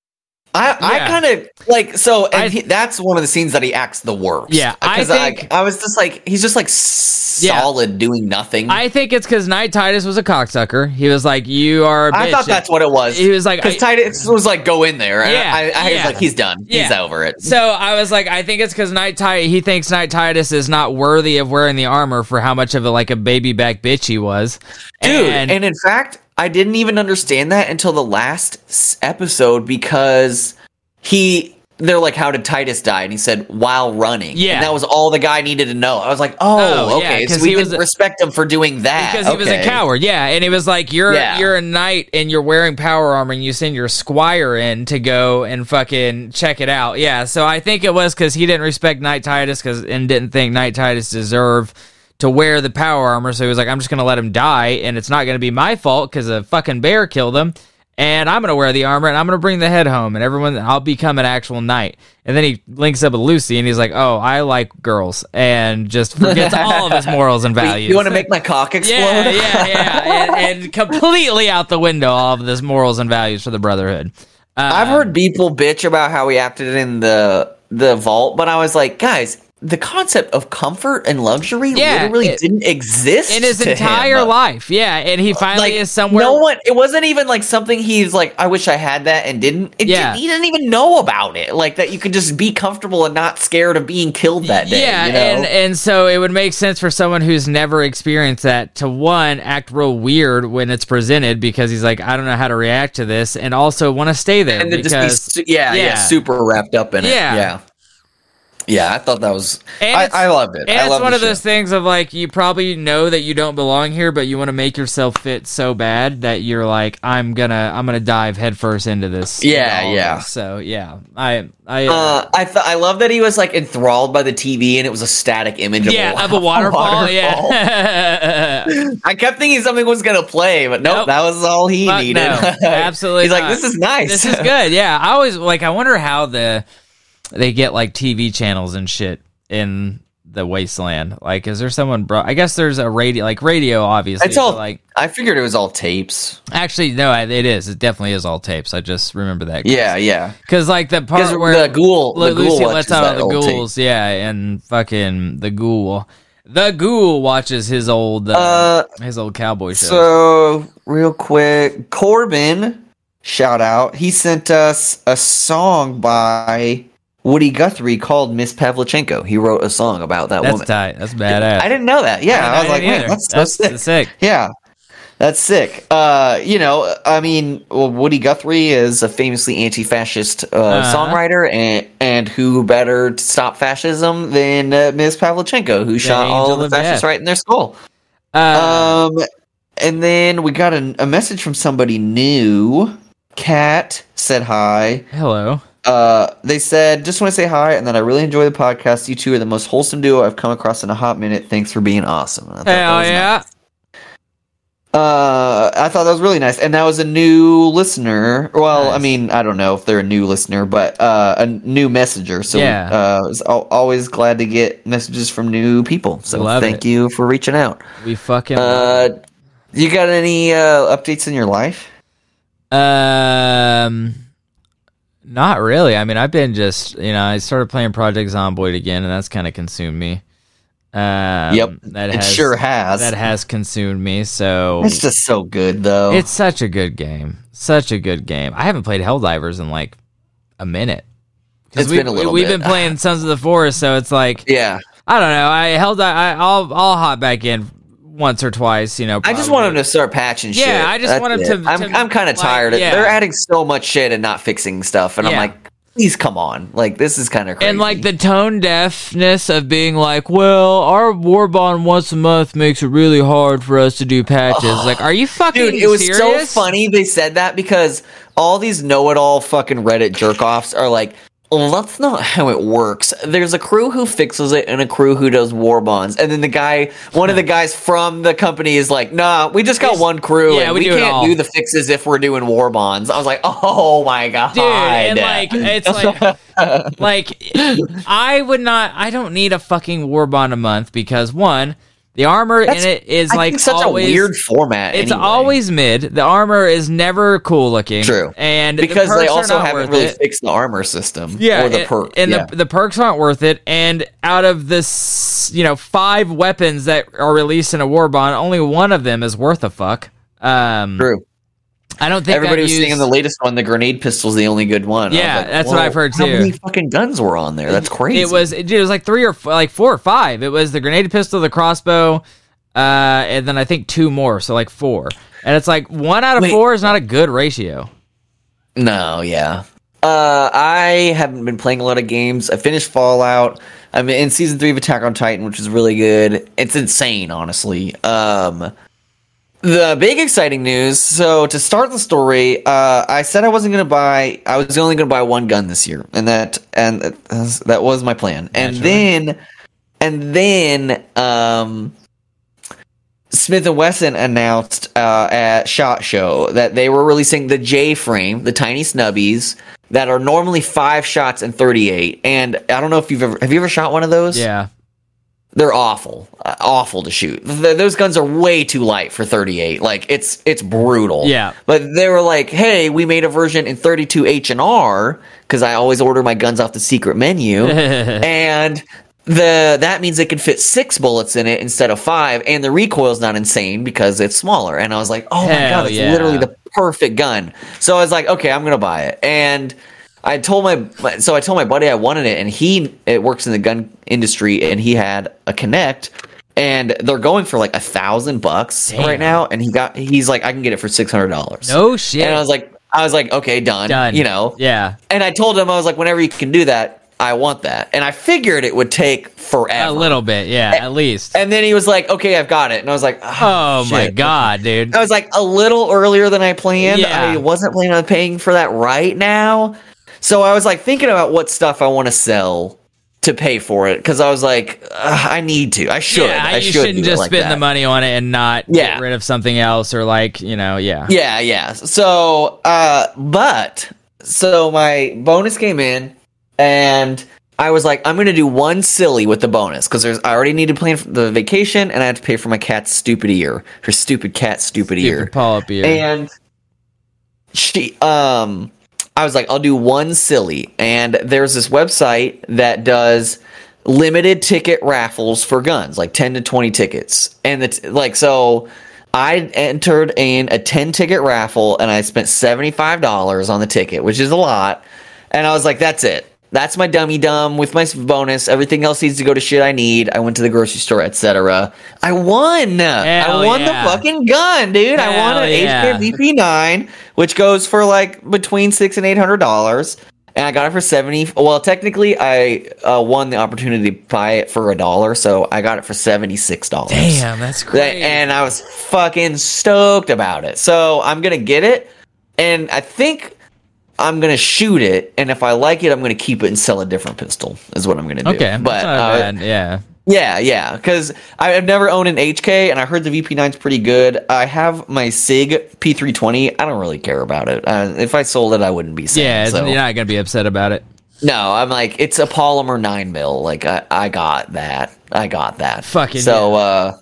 I, I Yeah. kind of like so, and I- he, that's one of the scenes that he acts the worst. Yeah, I because think- I, I was just like, he's just like Yeah. solid doing nothing. I, I think it's because Knight Titus was a cocksucker. He was like, "You are." A bitch. thought that's what it was. He was like, because I- Titus was like, go in there. And Yeah, I, I, I yeah. was like, he's done. He's Yeah. over it. So I was like, I think it's because Knight Titus. He thinks Knight Titus is not worthy of wearing the armor for how much of a like a baby back bitch he was, Dude, And, and in fact, I didn't even understand that until the last s- episode because he. They're like, how did Titus die? And he said, while running. Yeah. And that was all the guy needed to know. I was like, oh, Oh, yeah, okay. 'cause so we he was didn't a- respect him for doing that. because he was a Okay. coward, yeah, and he was like, "You're Yeah. you're a knight and you're wearing power armor, and you send your squire in to go and fucking check it out." Yeah, so I think it was because he didn't respect Knight Titus, because and didn't think Knight Titus deserved to wear the power armor. So he was like, "I'm just gonna let him die, and it's not gonna be my fault because a fucking bear killed him." And I'm gonna wear the armor, and I'm gonna bring the head home, and everyone, I'll become an actual knight. And then he links up with Lucy, and he's like, "Oh, I like girls," and just forgets all of his morals and Wait, values. you want to make my cock explode? Yeah, yeah, yeah, and, and completely out the window all of this morals and values for the Brotherhood. Uh, I've heard people bitch about how he acted in the the vault, but I was like, guys, the concept of comfort and luxury Yeah, literally it- didn't exist in his to entire him. life, yeah, and he finally Like, is somewhere. no one. It wasn't even like something he's like, I wish I had that and didn't. It Yeah. didn't, he didn't even know about it. Like that, you could just be comfortable and not scared of being killed that day. Yeah, you know? and and so it would make sense for someone who's never experienced that to one act real weird when it's presented because he's like, I don't know how to react to this, and also want to stay there and then because just be, su- yeah, yeah, yeah. super wrapped up in it. Yeah. Yeah, yeah. I thought that was. And I, it's- I loved it. And I it's loved one the of those show. things of like, you probably know that you don't belong here, but you want to make yourself fit so bad that you're like, I'm gonna, I'm gonna dive headfirst into this. Yeah, into all of yeah. this. So yeah, I, I, uh, Uh, I th- I love that he was like enthralled by the T V and it was a static image of yeah, a, of a waterfall. waterfall. Yeah. I kept thinking something was gonna play, but nope, Nope. that was all he Fuck needed. no, absolutely He's like, not. this is nice. This is good. Yeah, I always like. I wonder how the they get like T V channels and shit in the wasteland. Like, is there someone? Bro, I guess there's a radio, like radio, obviously. It's all but, like. I figured it was all tapes. Actually, no, it is. It definitely is all tapes. I just remember that. Yeah, yeah. Because like the Because part where the ghoul, the Lu- ghoul Lucy watches lets out that the old tape. ghouls, yeah, and fucking the ghoul, the ghoul watches his old, uh, Uh, his old cowboy show. So real quick, Corbin, shout out. He sent us a song by Woody Guthrie called Miss Pavlichenko. He wrote a song about that That's woman. tight. That's badass. I didn't know that. Yeah, I, I was like, didn't man, either. that's so That's sick. sick. Yeah, that's sick. Uh, you know, I mean, well, Woody Guthrie is a famously anti-fascist uh, Uh-huh. songwriter, and and who better to stop fascism than uh, Miss Pavlichenko, who shot all angel the of fascists death. right in their skull. Uh, Um, and then we got a, a message from somebody new. Kat said hi. hello. Uh, they said, just want to say hi, and that I really enjoy the podcast. You two are the most wholesome duo I've come across in a hot minute. Thanks for being awesome. And I thought that Hell was yeah. nice. Uh, I thought that was really nice, and that was a new listener. Well, I Nice. mean, I don't know if they're a new listener, but uh, a new messenger. So, Yeah. uh, I was al- always glad to get messages from new people. So, Love thank it. you for reaching out. We fucking. Uh, you got any uh, updates in your life? Um, not really. I mean, I've been just, you know, I started playing Project Zomboid again, and that's kind of consumed me. Um, Yep, that it has, sure has. That has consumed me. So It's just so good, though. it's such a good game. Such a good game. I haven't played Helldivers in like a minute. 'Cause It's we, been a little We've bit. been playing Sons of the Forest, so it's like yeah. I don't know. I held. I, I'll I'll hop back in once or twice. You know. I just probably. want him to start patching shit. Yeah, I just That's want him it. to- I'm to, I'm kind of like, tired. of yeah. They're adding so much shit and not fixing stuff, and I'm Yeah. like, please come on. Like this is kind of crazy. And like the tone deafness of being like, well, our war bond once a month makes it really hard for us to do patches. Like, are you fucking Dude, it was serious? so funny they said that because all these know-it-all fucking Reddit jerk-offs are like, well, that's not how it works. There's a crew who fixes it and a crew who does war bonds. And then the guy, one of the guys from the company is like, nah, we just got We- one crew yeah, and we we, do it all." can't do the fixes if we're doing war bonds. I was like, oh my god. Dude, and like it's like like I would not I don't need a fucking war bond a month because one, The armor That's, in it is I like think such always, a weird format. It's anyway. always mid. The armor is never cool looking. True, and because the they perks are also not haven't worth really it. fixed the armor system. Yeah, or the and, perk. and yeah. the the perks aren't worth it. And out of this, you know, five weapons that are released in a war bond, only one of them is worth a fuck. Um, True. I don't think Everybody I've was used, saying the latest one, the grenade pistol's the only good one. I was Yeah, like, that's what whoa, I've heard How too. many fucking guns were on there? That's crazy. It was, dude, it was like three or f- like four or five. It was the grenade pistol, the crossbow, uh, and then I think two more, so like four. And it's like one out of Wait. four is not a good ratio. No, yeah. Uh, I haven't been playing a lot of games. I finished Fallout. I'm in season three of Attack on Titan, which is really good. It's insane, honestly. Um, the big exciting news. So to start the story, uh, I said I wasn't going to buy. I was only going to buy one gun this year, and that and that, that was my plan. And Naturally. then, and then, um. Smith and Wesson announced uh, at SHOT Show that they were releasing the J frame, the tiny snubbies that are normally five shots and thirty-eight. And I don't know if you've ever have you ever shot one of those? Yeah. They're awful, uh, awful to shoot. Th- those guns are way too light for thirty-eight. Like it's it's brutal. Yeah. But they were like, hey, we made a version in thirty-two H and R because I always order my guns off the secret menu, and the that means it can fit six bullets in it instead of five, and the recoil's not insane because it's smaller. And I was like, oh my Hell god, it's yeah. literally the perfect gun. So I was like, okay, I'm gonna buy it. And I told my so I told my buddy I wanted it, and he it works in the gun industry, and he had a Connect, and they're going for like a thousand bucks Damn. right now. And he got he's like, I can get it for six hundred dollars. No shit. And I was like, I was like, okay, done, Done. you know. Yeah. And I told him I was like, whenever you can do that, I want that. And I figured it would take forever. A little bit, yeah, at least. And then he was like, okay, I've got it. And I was like, oh, Oh my shit. god, dude. I was like a little earlier than I planned. Yeah. I wasn't planning on paying for that right now. So I was like thinking about what stuff I want to sell to pay for it. Cause I was like, uh, I need to, I should, Yeah, I you should shouldn't do it just like spend that. the money on it and not Yeah. get rid of something else or like, you know, yeah. Yeah, yeah. So, uh, but, so my bonus came in and I was like, I'm going to do one silly with the bonus because there's I already need to plan for the vacation and I had to pay for my cat's stupid ear, her stupid cat stupid, ear. Stupid polyp ear. And she, um, I was like, I'll do one silly. And there's this website that does limited ticket raffles for guns, like ten to twenty tickets. And it's like, so I entered in a ten ticket raffle and I spent seventy-five dollars on the ticket, which is a lot. And I was like, that's it. That's my dummy dumb with my bonus. Everything else needs to go to shit I need. I went to the grocery store, et cetera. I won. Hell I won yeah. the fucking gun, dude. I won Hell an yeah. H K V P nine, which goes for like between six and eight hundred dollars. And I got it for seventy. Well, technically, I uh, won the opportunity to buy it for a dollar, so I got it for seventy six dollars. Damn, that's great. And I was fucking stoked about it. So I'm gonna get it, and I think I'm gonna shoot it. And if I like it, I'm gonna keep it and sell a different pistol. Is what I'm gonna do. Okay, but that's not uh, bad. Yeah. yeah, yeah, because I've never owned an H K, and I heard the V P nine's pretty good. I have my SIG P three twenty. I don't really care about it. Uh, if I sold it, I wouldn't be sad. Yeah, so. you're not gonna be upset about it. No, I'm like, it's a polymer nine mil. Like, I, I got that. I got that. Fucking so, uh,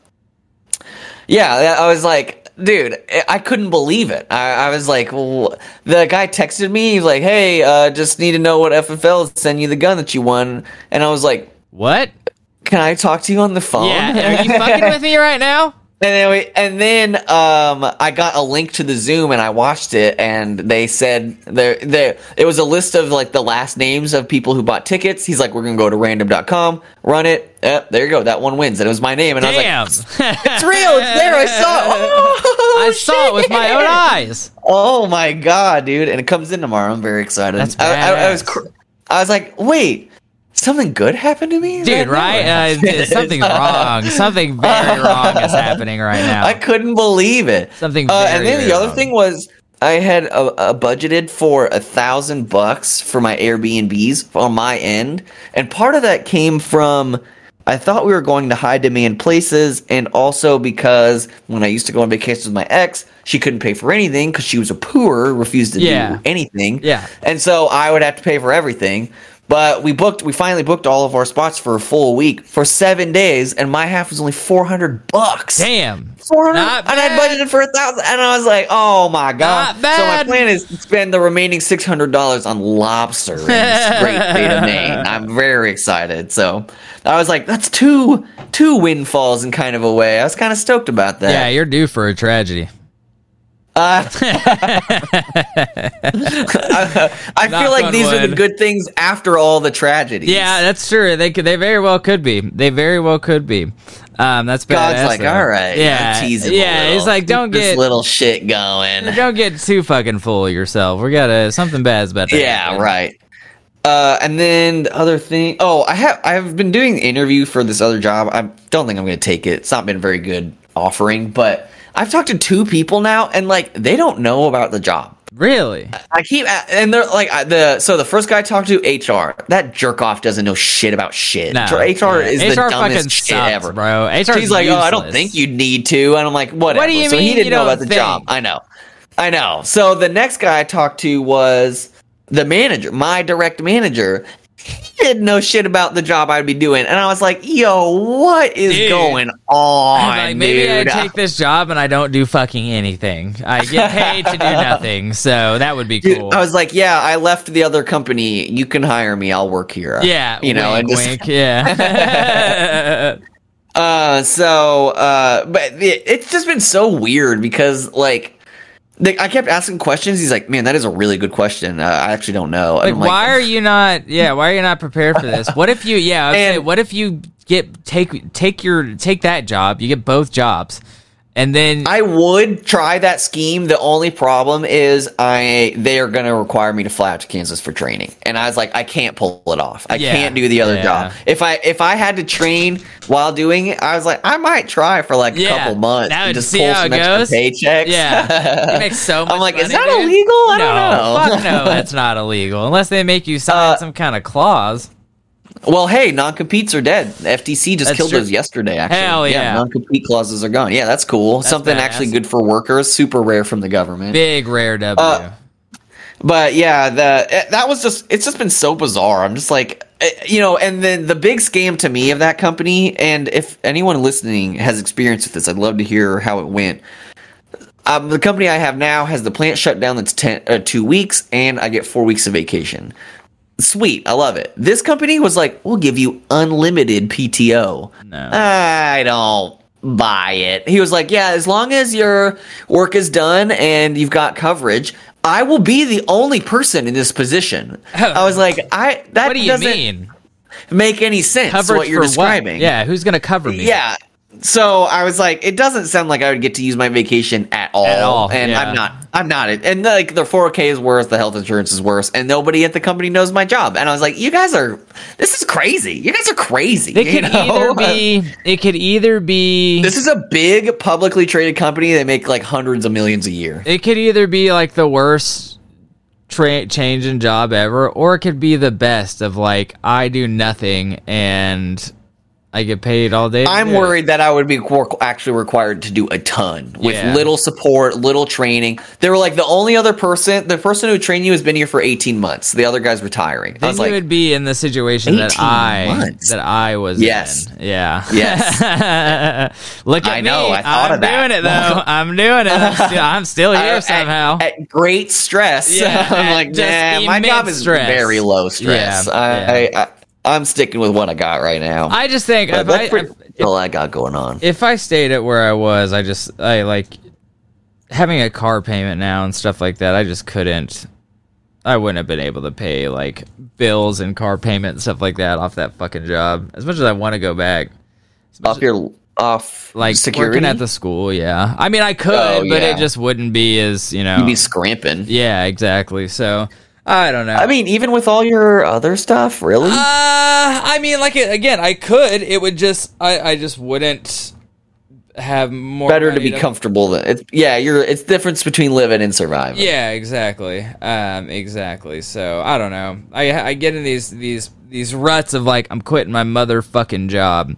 yeah, I was like, dude, I couldn't believe it. I, I was like, well, the guy texted me. He's like, hey, uh, just need to know what F F L is sending you the gun that you won. And I was like, What? can I talk to you on the phone? Yeah, are you fucking with me right now? And then, we, and then um, I got a link to the Zoom and I watched it, and they said there there it was a list of like the last names of people who bought tickets. He's like, we're gonna go to random dot com, run it. Yep, there you go. That one wins, and it was my name. And Damn. I was like, it's real. It's there. I saw it. Oh, I saw it with my own shit. eyes. Oh my god, dude! And it comes in tomorrow. I'm very excited. That's I, I, I was badass. cr- I was like, wait. Something good happened to me? Dude, That right? never Uh, happened. something's wrong. Something very wrong is happening right now. I couldn't believe it. Something Uh, very, and then very the other wrong. thing was, I had a, a budgeted for a thousand bucks for my Airbnbs on my end, and part of that came from I thought we were going to high demand places, and also because when I used to go on vacation with my ex, she couldn't pay for anything because she was a poor, refused to Yeah. do anything. Yeah. and so I would have to pay for everything. But we booked, we finally booked all of our spots for a full week for seven days, and my half was only four hundred bucks. Damn. four hundred, Not and I bad. budgeted for a thousand, and I was like, "Oh my god!" Not So my bad. plan is to spend the remaining six hundred dollars on lobster in this great state of Maine. I'm very excited. So I was like, "That's two two windfalls in kind of a way." I was kind of stoked about that. Yeah, you're due for a tragedy. Uh, I, I Knock feel like on these are the wood. good things after all the tragedies. Yeah, that's true. They could, they very well could be. They very well could be. Um, that's God's badass, like, though. all right, Yeah, tease him a yeah. little. He's like, Keep don't this get little shit going. don't get too fucking full of yourself. We gotta something bad's about to Yeah, happen. right. Uh, and then the other thing, oh, I have I've been doing the interview for this other job. I don't think I'm going to take it. It's not been a very good offering, but I've talked to two people now, and like they don't know about the job. Really? I keep and they're like I- the so the first guy I talked to, H R. That jerk off doesn't know shit about shit. No, H R yeah. is H R the fucking dumbest shit sucks, ever, bro. H R He's like, oh, I don't think you need to, and I'm like, whatever. What do you so mean he didn't you know don't about the think? job. I know, I know. So the next guy I talked to was the manager, my direct manager. He didn't know shit about the job I'd be doing, and I was like, "Yo, what is Dude. going on, I'm like, maybe dude?" I take this job and I don't do fucking anything. I get paid to do nothing, so that would be Dude, cool. I was like, "Yeah, I left the other company. You can hire me. I'll work here." yeah, you know, wink, and just wink, yeah. Uh, so, uh, but it, it's just been so weird because, like, the, I kept asking questions. He's like, man, that is a really good question. Uh, I actually don't know. And Like, I'm like, why are you not? Yeah, why are you not prepared for this? What if you? Yeah, I would say, And- what if you get take take your take that job? You get both jobs, and then I would try that scheme. The only problem is I they are going to require me to fly out to Kansas for training, and I was like, I can't pull it off. I Yeah, can't do the other yeah. job. If I if I had to train while doing it, I was like, I might try for like a Yeah, couple months that and would just see pull how some it extra goes. paychecks. Yeah, you make so much. I'm like, is money, that dude. illegal? I no, don't know. fuck no, that's not illegal unless they make you sign Uh, some kind of clause. Well, hey, non-competes are dead. The F T C just That's killed true. those yesterday, actually. Hell yeah. non-compete clauses are gone. Yeah, that's cool. That's Something badass. actually good for workers. Super rare from the government. Big rare W. Uh, But yeah, the eh, that was just it's just been so bizarre. I'm just like, eh, you know, and then the big scam to me of that company, and if anyone listening has experience with this, I'd love to hear how it went. Um, the company I have now has the plant shut down that's ten, uh, two weeks, and I get four weeks of vacation. Sweet, I love it. This company was like, we'll give you unlimited P T O. No. I don't buy it. He was like, yeah, as long as your work is done and you've got coverage, I will be the only person in this position. I was like, I that what do you doesn't mean? make any sense. Coverage what you're for describing? Yeah, who's gonna cover me? Yeah. So I was like, it doesn't sound like I would get to use my vacation at all. At all, and yeah. I'm not. I'm not. And like the four oh K is worse, the health insurance is worse, and nobody at the company knows my job. And I was like, you guys are. This is crazy. You guys are crazy. It you could know? either be. It could either be. This is a big publicly traded company. They make like hundreds of millions a year. It could either be like the worst tra- change in job ever, or it could be the best of like I do nothing and I get paid all day. to I'm do it. worried that I would be qu- actually required to do a ton with Yeah. little support, little training. They were like the only other person, the person who trained you has been here for eighteen months. The other guy's retiring. I Then was you like, would be in the situation that eighteen I months. that I was Yes. in. Yeah. Yes. Look at I know, me. I thought I'm of that. doing it though. I'm doing it. I'm still, I'm still here at- somehow. At, at great stress. Yeah, I'm at like, just nah, my job immense is stress. very low stress. Yeah, I, yeah. I, I, I'm sticking with what I got right now. I just think But if that's I, pretty, if, all I got going on. if I stayed at where I was, I just I like having a car payment now and stuff like that. I just couldn't. I wouldn't have been able to pay like bills and car payment and stuff like that off that fucking job. As much as I want to go back, as much Off your off like security, working at the school, yeah. I mean, I could, Oh, but yeah. it just wouldn't be as you know. you'd be scrimping. yeah, exactly. So I don't know. I mean, even with all your other stuff, really? uh, I mean, like again, I could. It would just, I, I just wouldn't have more. Better to money be comfortable than it's. Yeah, you're. It's the difference between living and surviving. Yeah, exactly. Um, exactly. So I don't know. I I get in these these these ruts of like I'm quitting my motherfucking job.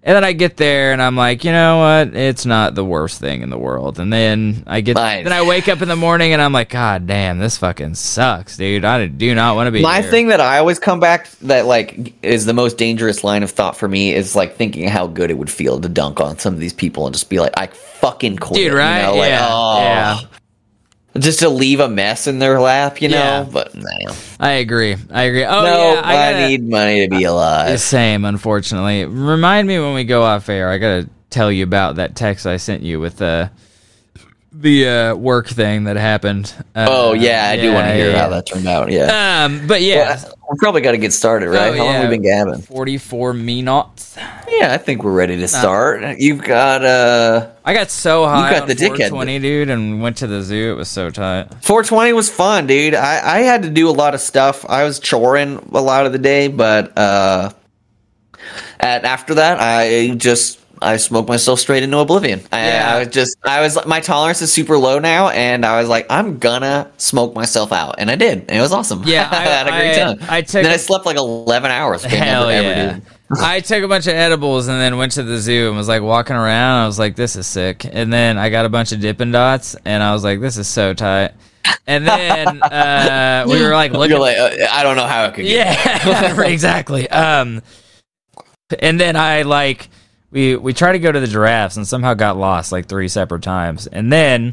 And then I get there and I'm like, you know what? It's not the worst thing in the world. And then I get, Nice. then I wake up in the morning and I'm like, God damn, this fucking sucks, dude. I do not want to be My here. thing that I always come back that like is the most dangerous line of thought for me is like thinking how good it would feel to dunk on some of these people and just be like, I fucking quit. Dude, right? You know? Like, Yeah, oh, yeah. Just to leave a mess in their lap, you know? Yeah. But no. I agree. I agree. Oh, no, yeah. I, gotta- need money to be The alive. same, unfortunately. Remind me when we go off air. I gotta tell you about that text I sent you with the the uh, work thing that happened. Uh, Oh, yeah, I do want to hear yeah. how that turned out. Yeah. Um, but yeah, Well, we probably got to get started, right? Oh, how long yeah. have we been gabbing? forty-four minutes. Yeah, I think we're ready to start. You've got uh I got so high got on the dickhead. four twenty, dude, and went to the zoo. It was so tight. four twenty was fun, dude. I, I had to do a lot of stuff. I was choring a lot of the day, but uh, at, after that, I just I smoked myself straight into oblivion. I, Yeah. I was just I was my tolerance is super low now, and I was like, I'm gonna smoke myself out, and I did. And it was awesome. Yeah, I, I- had a great I- time. I took and then a- I slept like eleven hours. which I Hell never, ever yeah. did. I took a bunch of edibles and then went to the zoo and was like walking around. I was like, this is sick. And then I got a bunch of Dippin' Dots and I was like, this is so tight. And then uh, we were like looking. You're like, uh, I don't know how it could get. Yeah, exactly. Um, and then I like we we tried to go to the giraffes and somehow got lost like three separate times. And then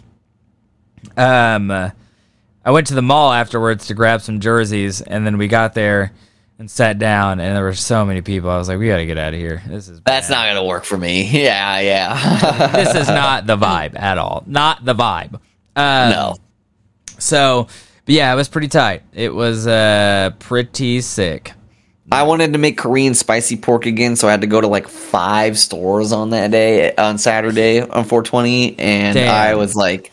um, uh, I went to the mall afterwards to grab some jerseys. And then we got there and sat down, and there were so many people. I was like, we got to get out of here. This is That's bad. not gonna work for me. Yeah, yeah. This is not the vibe at all. Not the vibe. Uh, no. So, but yeah, it was pretty tight. It was uh pretty sick. I wanted to make Korean spicy pork again, so I had to go to like five stores on that day, on Saturday, on four twenty, and Damn. I was like,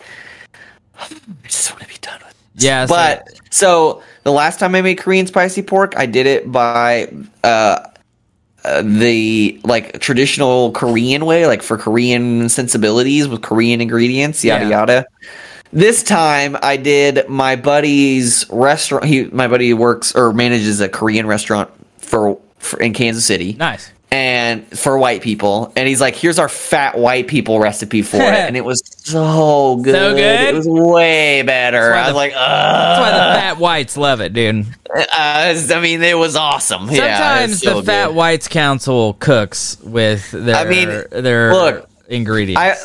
I just want to be done with this. Yeah, so- But, so, the last time I made Korean spicy pork, I did it by uh, uh, the, like, traditional Korean way, like for Korean sensibilities with Korean ingredients, yada, Yeah. yada. This time I did my buddy's restaurant. He, my buddy works or manages a Korean restaurant for, for in Kansas City, Nice. and for white people. And he's like, "Here's our fat white people recipe for it," and it was so good. So good? It was way better. why I was the- like, That's why the "Ugh." fat whites love it, dude. Uh, I mean, it was awesome. yeah, Sometimes it's so the Fat good. Whites Council cooks with their I mean, their look, ingredients. I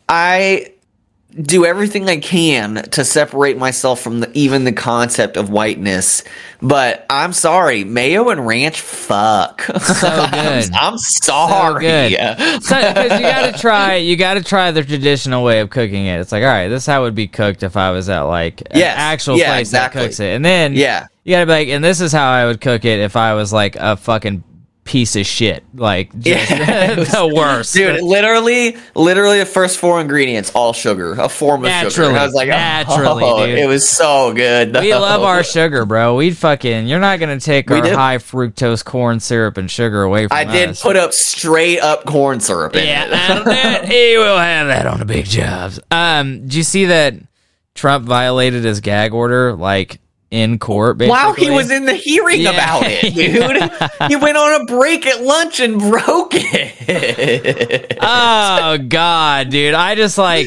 I do everything I can to separate myself from the, even the concept of whiteness, but I'm sorry, mayo and ranch, fuck. So good. I'm, I'm So sorry. good. Because you gotta try, you gotta try the traditional way of cooking it. It's like, all right, this is how it would be cooked if I was at like an Yes. actual Yeah, place exactly. that cooks it, and then Yeah. you gotta be like, and this is how I would cook it if I was like a fucking piece of shit, like just Yeah, it was- the worst, Dude, literally, literally the first four ingredients, all sugar, a form of sugar. Naturally, And I was like, naturally, oh, dude. it was so good. We though. love our sugar, bro. We'd fucking. You're not gonna take We our do. high fructose corn syrup and sugar away from I us. did put up straight up corn syrup in Yeah, it. that'll do it. He will have that on the big jobs. Um, did you see that Trump violated his gag order, like in court? Basically? While he was in the hearing Yeah. about it, dude. He went on a break at lunch and broke it. Oh God, dude! I just like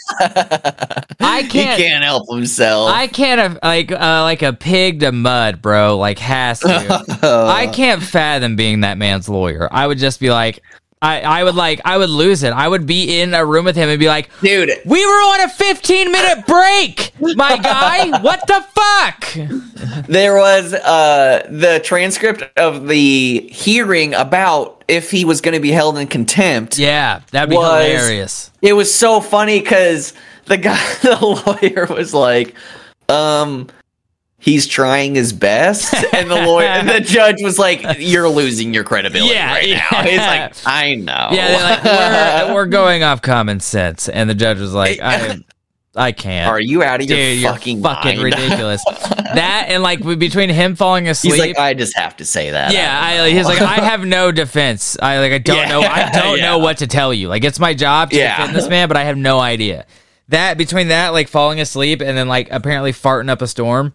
I he can't. can't help himself. I can't have like uh, like a pig to mud, bro. Like has to. I can't fathom being that man's lawyer. I would just be like, I, I would like, I would lose it. I would be in a room with him and be like, Dude, we were on a fifteen minute break, my guy. What the fuck? there was uh, the transcript of the hearing about if he was going to be held in contempt. Yeah, that'd be Was- hilarious. It was so funny because the guy, the lawyer, was like, um, he's trying his best, and the lawyer, and the judge was like, "You're losing your credibility Yeah, right yeah. now." He's like, "I know." Yeah, they're like, we're, we're going off common sense, and the judge was like, I, I can't. Are you out of Dude, your you're fucking fucking mind? ridiculous. That and like between him falling asleep. He's like, I just have to say that. Yeah, I I, don't he's know." like, I have no defense. I like, I don't Yeah, know. I don't yeah. know what to tell you. Like, it's my job to Yeah. defend this man, but I have no idea. That between that, like falling asleep, and then like apparently farting up a storm.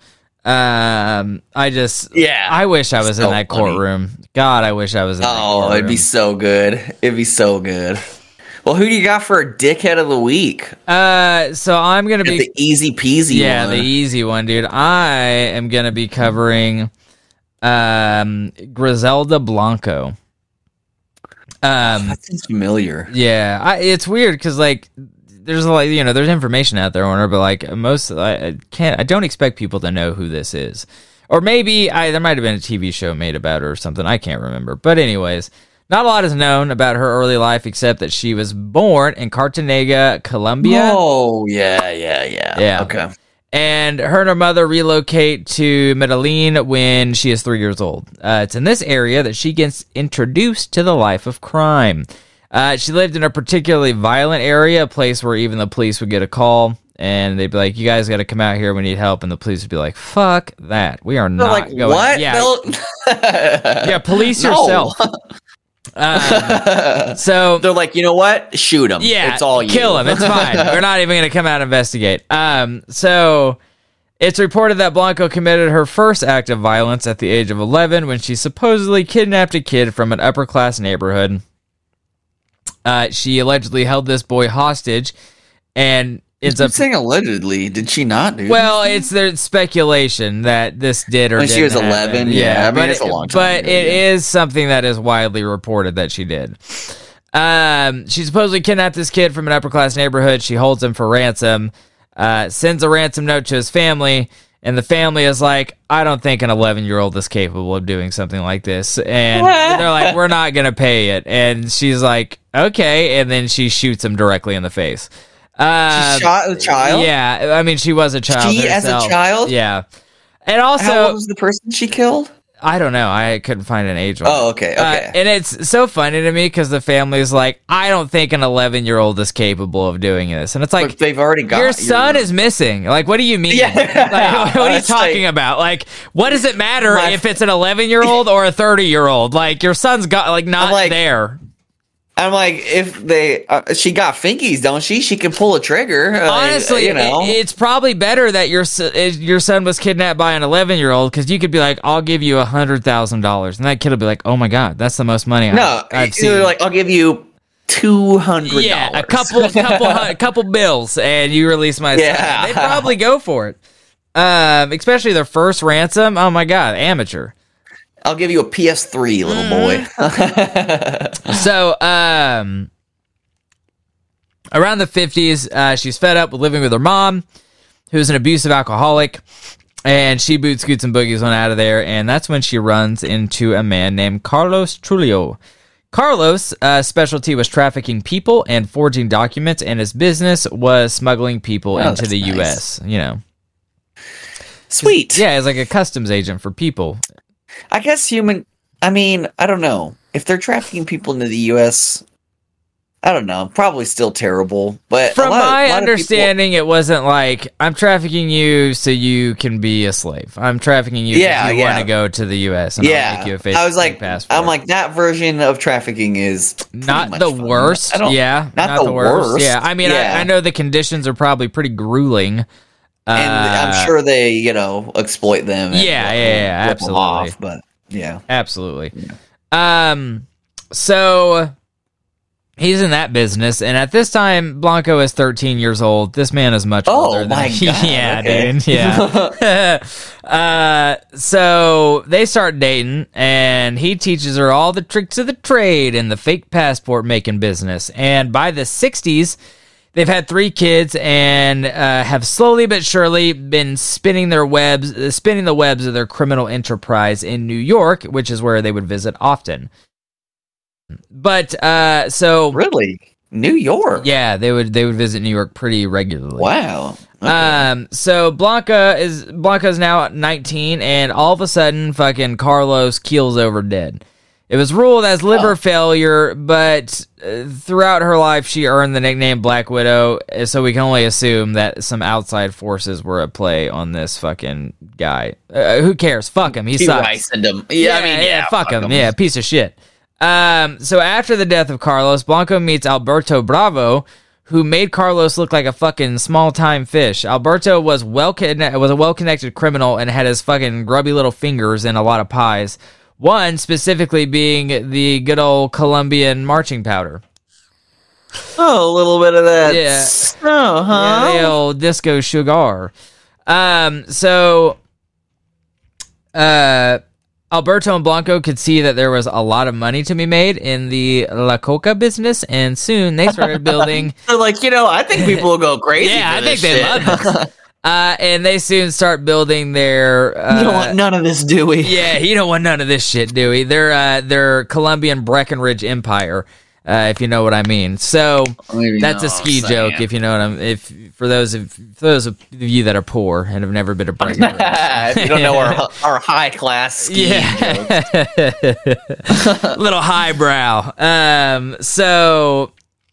Um, I just, Yeah. I wish I was So in that funny. courtroom. God, I wish I was in that Oh, courtroom. it'd be so good. It'd be so good. Well, who do you got for a dickhead of the week? Uh, so I'm gonna be The easy peasy yeah, one. the easy one, dude. I am gonna be covering um Griselda Blanco. Um, That seems familiar. yeah, I, it's weird because like there's like you know there's information out there on her, but like most I, I can't I don't expect people to know who this is, or maybe I there might have been a T V show made about her or something. I can't remember, but anyways. Not a lot is known about her early life except that she was born in Cartagena, Colombia. Oh, yeah, yeah, yeah. Yeah. Okay. And her and her mother relocate to Medellin when she is three years old. Uh, it's in this area that she gets introduced to the life of crime. Uh, she lived in a particularly violent area, a place where even the police would get a call, and they'd be like, you guys got to come out here, we need help. And the police would be like, fuck that. We are They're not like, going. what? Yeah, They'll- yeah, police No. yourself. Um, so They're like, you know what? Shoot him. yeah, It's all you. kill him. It's fine. We're not even going to come out and investigate. Um, so it's reported that Blanco committed her first act of violence at the age of eleven when she supposedly kidnapped a kid from an upper class neighborhood. Uh, she allegedly held this boy hostage, and ends I'm up. saying allegedly. Did she not, dude? Well, it's there's speculation that this did or When she didn't was happen. eleven, yeah, I mean, but it's a it- long time But ago, it yeah. is something that is widely reported that she did. Um, she supposedly kidnapped this kid from an upper class neighborhood. She holds him for ransom, uh, sends a ransom note to his family, and the family is like, I don't think an eleven year old is capable of doing something like this. And they're like, we're not going to pay it. And she's like, okay. And then she shoots him directly in the face. Uh, she shot a child? Yeah, I mean, she was a child. She as a herself. child? Yeah, and How old also, was the person she killed? I don't know. I couldn't find an age. on Oh, it. okay, Uh, okay. and it's so funny to me because the family's like, I don't think an eleven-year-old is capable of doing this, and it's like, But they've already got your son is missing. Like, what do you mean? Yeah. Like, what are you It's talking like- about? Like, what does it matter My- if it's an eleven-year-old or a thirty-year-old? Like, your son's got like not I'm like- there. I'm like, if they, uh, she got fingies, don't she? She can pull a trigger. uh, Honestly, you know. it- it's probably better that your s- is- your son was kidnapped by an eleven year old because you could be like, I'll give you a hundred thousand dollars, and that kid will be like, oh my god, that's the most money no, I, I've you're seen. like, I'll give you two hundred. Yeah, a couple, couple, hun- couple bills, and you release my Yeah. son. They'd probably go for it. Um, especially their first ransom. Oh my god, amateur. I'll give you a P S three, little Mm. boy. So, um, around the fifties, uh, she's fed up with living with her mom, who's an abusive alcoholic, and she boots, scoots, and boogies on out of there, and that's when she runs into a man named Carlos Trujillo. Carlos' uh, specialty was trafficking people and forging documents, and his business was smuggling people Oh, into that's the nice. U S, you know. Sweet. Yeah, it's like a customs agent for people. I guess human. I mean, I don't know if they're trafficking people into the U S. I don't know. Probably still terrible, but a From lot- my a lot of understanding, it wasn't like I'm trafficking you so you can be a slave. I'm trafficking you Yeah, because you yeah. want to go to the U S and people, I'll yeah, make you a fake, I was like, fake passport. I'm like that version of trafficking is pretty not much the fun. worst. I don't- Yeah, not the worst. Yeah, I mean, Yeah. I, I know the conditions are probably pretty grueling. and Uh, I'm sure they, you know, exploit them. And Yeah, rip yeah, them- yeah, rip them absolutely. off, but yeah, Absolutely. Um, so he's in that business, and at this time, Blanco is thirteen years old. This man is much Oh, older than my God, yeah, okay. dude. Yeah. uh, so they start dating, and he teaches her all the tricks of the trade in the fake passport making business. And by the sixties, they've had three kids and uh, have slowly but surely been spinning their webs, uh, spinning the webs of their criminal enterprise in New York, which is where they would visit often. But uh, so really, New York. yeah, they would they would visit New York pretty regularly. Wow. Okay. Um, so Blanca is Blanca's now nineteen, and all of a sudden, fucking Carlos keels over dead. It was ruled as liver Oh. failure, but uh, throughout her life, she earned the nickname Black Widow. uh, So we can only assume that some outside forces were at play on this fucking guy. Uh, who cares? Fuck him. He He sucks. licensed him. Yeah, I mean, yeah, fuck, him. Yeah, piece of shit. Um, so after the death of Carlos, Blanco meets Alberto Bravo, who made Carlos look like a fucking small-time fish. Alberto was well conne- was a well-connected criminal and had his fucking grubby little fingers in a lot of pies. One specifically being the good old Colombian marching powder. Oh, a little bit of that. Yeah. Oh, huh? Yeah, the old disco sugar. Um, so, uh, Alberto and Blanco could see that there was a lot of money to be made in the La Coca business, and soon they started building. They're like, you know, I think people will go crazy. Yeah, for I this think they shit. love this. Uh, and they soon start building their. Uh, You don't want none of this, do we? yeah, you don't want none of this shit, do we? Their uh, their Colombian Breckenridge Empire, uh, if you know what I mean. So Maybe that's know a what ski I'm joke, saying. if you know what I'm. If for those of for those of you that are poor and have never been to Breckenridge. If you don't know our our high class ski Yeah. jokes. Little highbrow. Um, so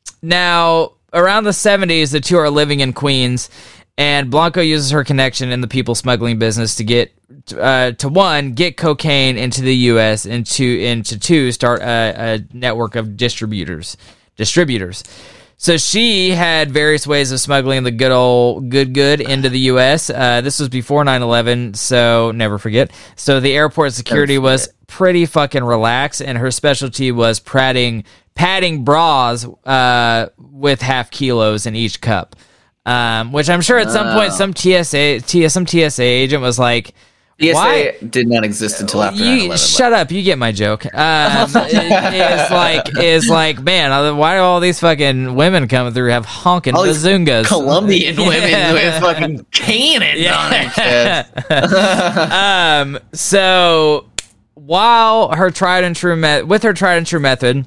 now around the seventies, the two are living in Queens, and Blanco uses her connection in the people smuggling business to get uh, to one, get cocaine into the U S, and to and to two, start a, a network of distributors. Distributors. So she had various ways of smuggling the good old good good into the U S. Uh, this was before nine eleven, so never forget. So the airport security was pretty fucking relaxed, and her specialty was padding, padding bras uh, with half kilos in each cup. Um, which I'm sure at some point some T S A, T, some T S A agent was like, T S A why? did not exist until after nine You, eleven. shut up! You get my joke. Um, it- it's like, is like, man, why do all these fucking women coming through have honking All these bazungas? Colombian Yeah. women with fucking cannons on their chest. um, so while her tried and true met with her tried and true method,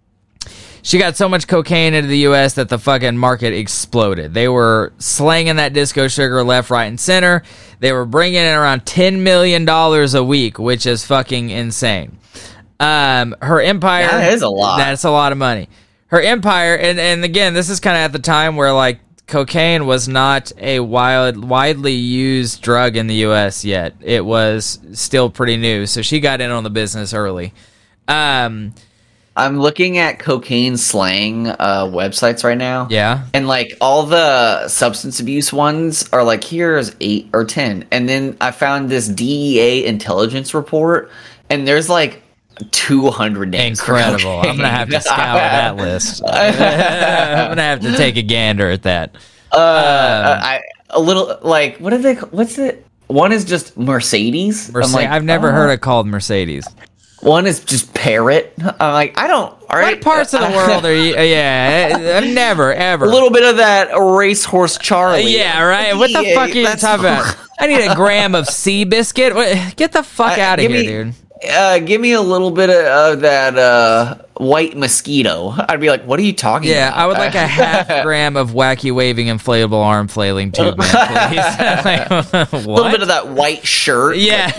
she got so much cocaine into the U S that the fucking market exploded. They were slanging that disco sugar left, right, and center. They were bringing in around ten million dollars a week, which is fucking insane. Um, her empire... That is a lot. That's a lot of money. Her empire, and, and again, this is kind of at the time where, like, cocaine was not a wild, widely used drug in the U S yet. It was still pretty new, so she got in on the business early. Um... I'm looking at cocaine slang uh, websites right now. Yeah. And like all the substance abuse ones are like, here's eight or ten. And then I found this D E A intelligence report, and there's like two hundred names. for Incredible. I'm going to have to cocaine. scour that list. I'm going to have to take a gander at that. Uh, I, a little like, what are they? What's it? One is just Mercedes. Merce- I'm like, I've never oh. heard it called Mercedes. One is just Parrot. I'm like, I don't. All right. What parts of the world are you? Uh, yeah, I've never, ever. A little bit of that racehorse Charlie. Yeah, right. What the Yeah, fuck are you that's- talking about? I need a gram of sea biscuit. What- Get the fuck Uh, out of give here, me- dude. Uh, give me a little bit of uh, that uh, white mosquito. I'd be like, what are you talking Yeah, about? I would like a half gram of wacky waving inflatable arm flailing tube, man, please. Like, a what? little bit of that white shirt.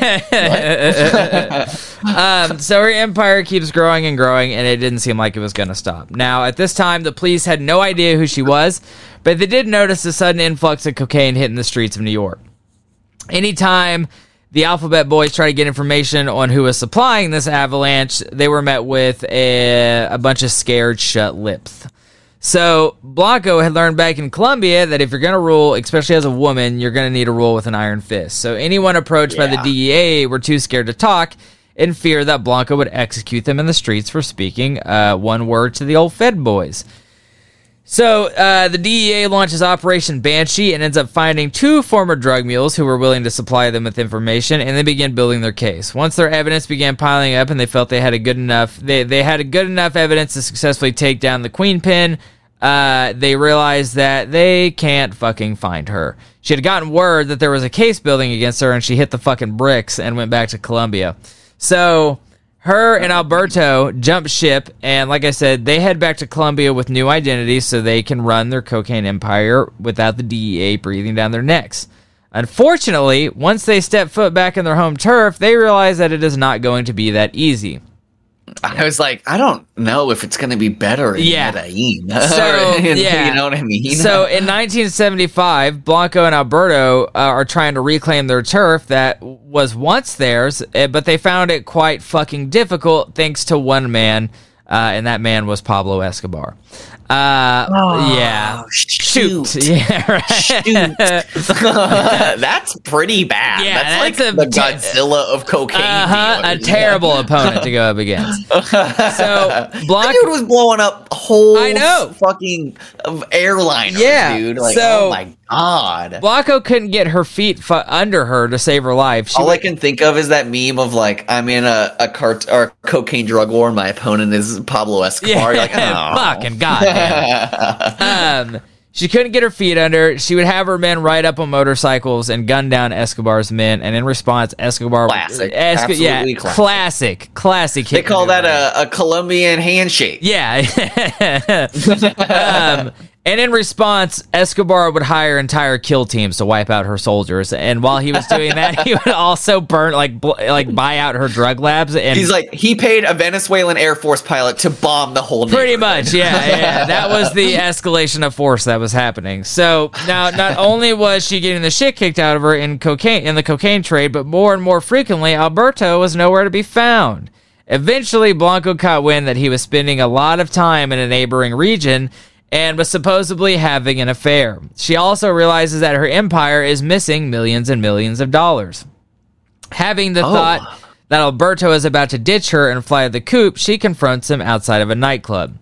Yeah. um, so her empire keeps growing and growing, and it didn't seem like it was going to stop. Now, at this time, the police had no idea who she was, but they did notice a sudden influx of cocaine hitting the streets of New York. Anytime the Alphabet Boys tried to get information on who was supplying this avalanche, they were met with a, a bunch of scared shut lips. So Blanco had learned back in Colombia that if you're going to rule, especially as a woman, you're going to need to rule with an iron fist. So anyone approached by the Yeah. D E A were too scared to talk in fear that Blanco would execute them in the streets for speaking uh, one word to the old Fed boys. So uh, the D E A launches Operation Banshee and ends up finding two former drug mules who were willing to supply them with information, and they began building their case. Once their evidence began piling up, and they felt they had a good enough they they had a good enough evidence to successfully take down the Queen Pin, uh, they realized that they can't fucking find her. She had gotten word that there was a case building against her, and she hit the fucking bricks and went back to Colombia. So her and Alberto jump ship, and like I said, they head back to Colombia with new identities so they can run their cocaine empire without the D E A breathing down their necks. Unfortunately, once they step foot back in their home turf, they realize that it is not going to be that easy. I was like, I don't know if it's going to be better in Yeah. Medellin. So, Or in- yeah. You know what I mean? So in nineteen seventy-five, Blanco and Alberto uh, are trying to reclaim their turf that was once theirs, uh, but they found it quite fucking difficult thanks to one man, uh, and that man was Pablo Escobar. Uh, Oh, yeah. shoot. Yeah, right. Shoot. That's pretty bad. Yeah, that's, that's like a the te- Godzilla of cocaine. Uh-huh, a dealers. terrible opponent to go up against. So, That Blanca... dude was blowing up whole I know. fucking of airliners, Yeah, dude. Like, so- oh my god. Blanco couldn't get her feet fu- under her to save her life. She All I went- can think of is that meme of like I'm in a a cart or a cocaine drug war, and my opponent is Pablo Escobar. yeah, You're like, oh. fucking goddamn. um, she couldn't get her feet under. She would have her men ride up on motorcycles and gun down Escobar's men, and in response, Escobar Classic. Esco- yeah, Absolutely classic. classic, classic. They hit call that maneuver. a, a Colombian handshake. Yeah. um, and in response, Escobar would hire entire kill teams to wipe out her soldiers. And while he was doing that, he would also burn, like, bl- like buy out her drug labs. And He's like, he paid a Venezuelan Air Force pilot to bomb the whole pretty neighborhood. much, yeah, yeah. That was the escalation of force that was happening. So now, not only was she getting the shit kicked out of her in cocaine in the cocaine trade, but more and more frequently, Alberto was nowhere to be found. Eventually, Blanco caught wind that he was spending a lot of time in a neighboring region and was supposedly having an affair. She also realizes that her empire is missing millions and millions of dollars. Having the Oh. thought that Alberto is about to ditch her and fly the coop, she confronts him outside of a nightclub.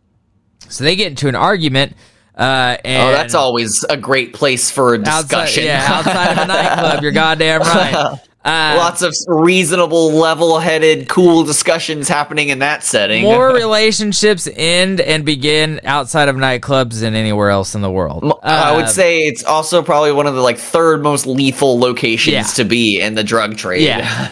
So they get into an argument. Uh, and Oh, that's always a great place for a outside, discussion. yeah, outside of a nightclub. You're goddamn right. Uh, Lots of reasonable, level-headed, cool discussions happening in that setting. More relationships end and begin outside of nightclubs than anywhere else in the world. I Uh, would say it's also probably one of the like third most lethal locations Yeah. to be in the drug trade. Yeah.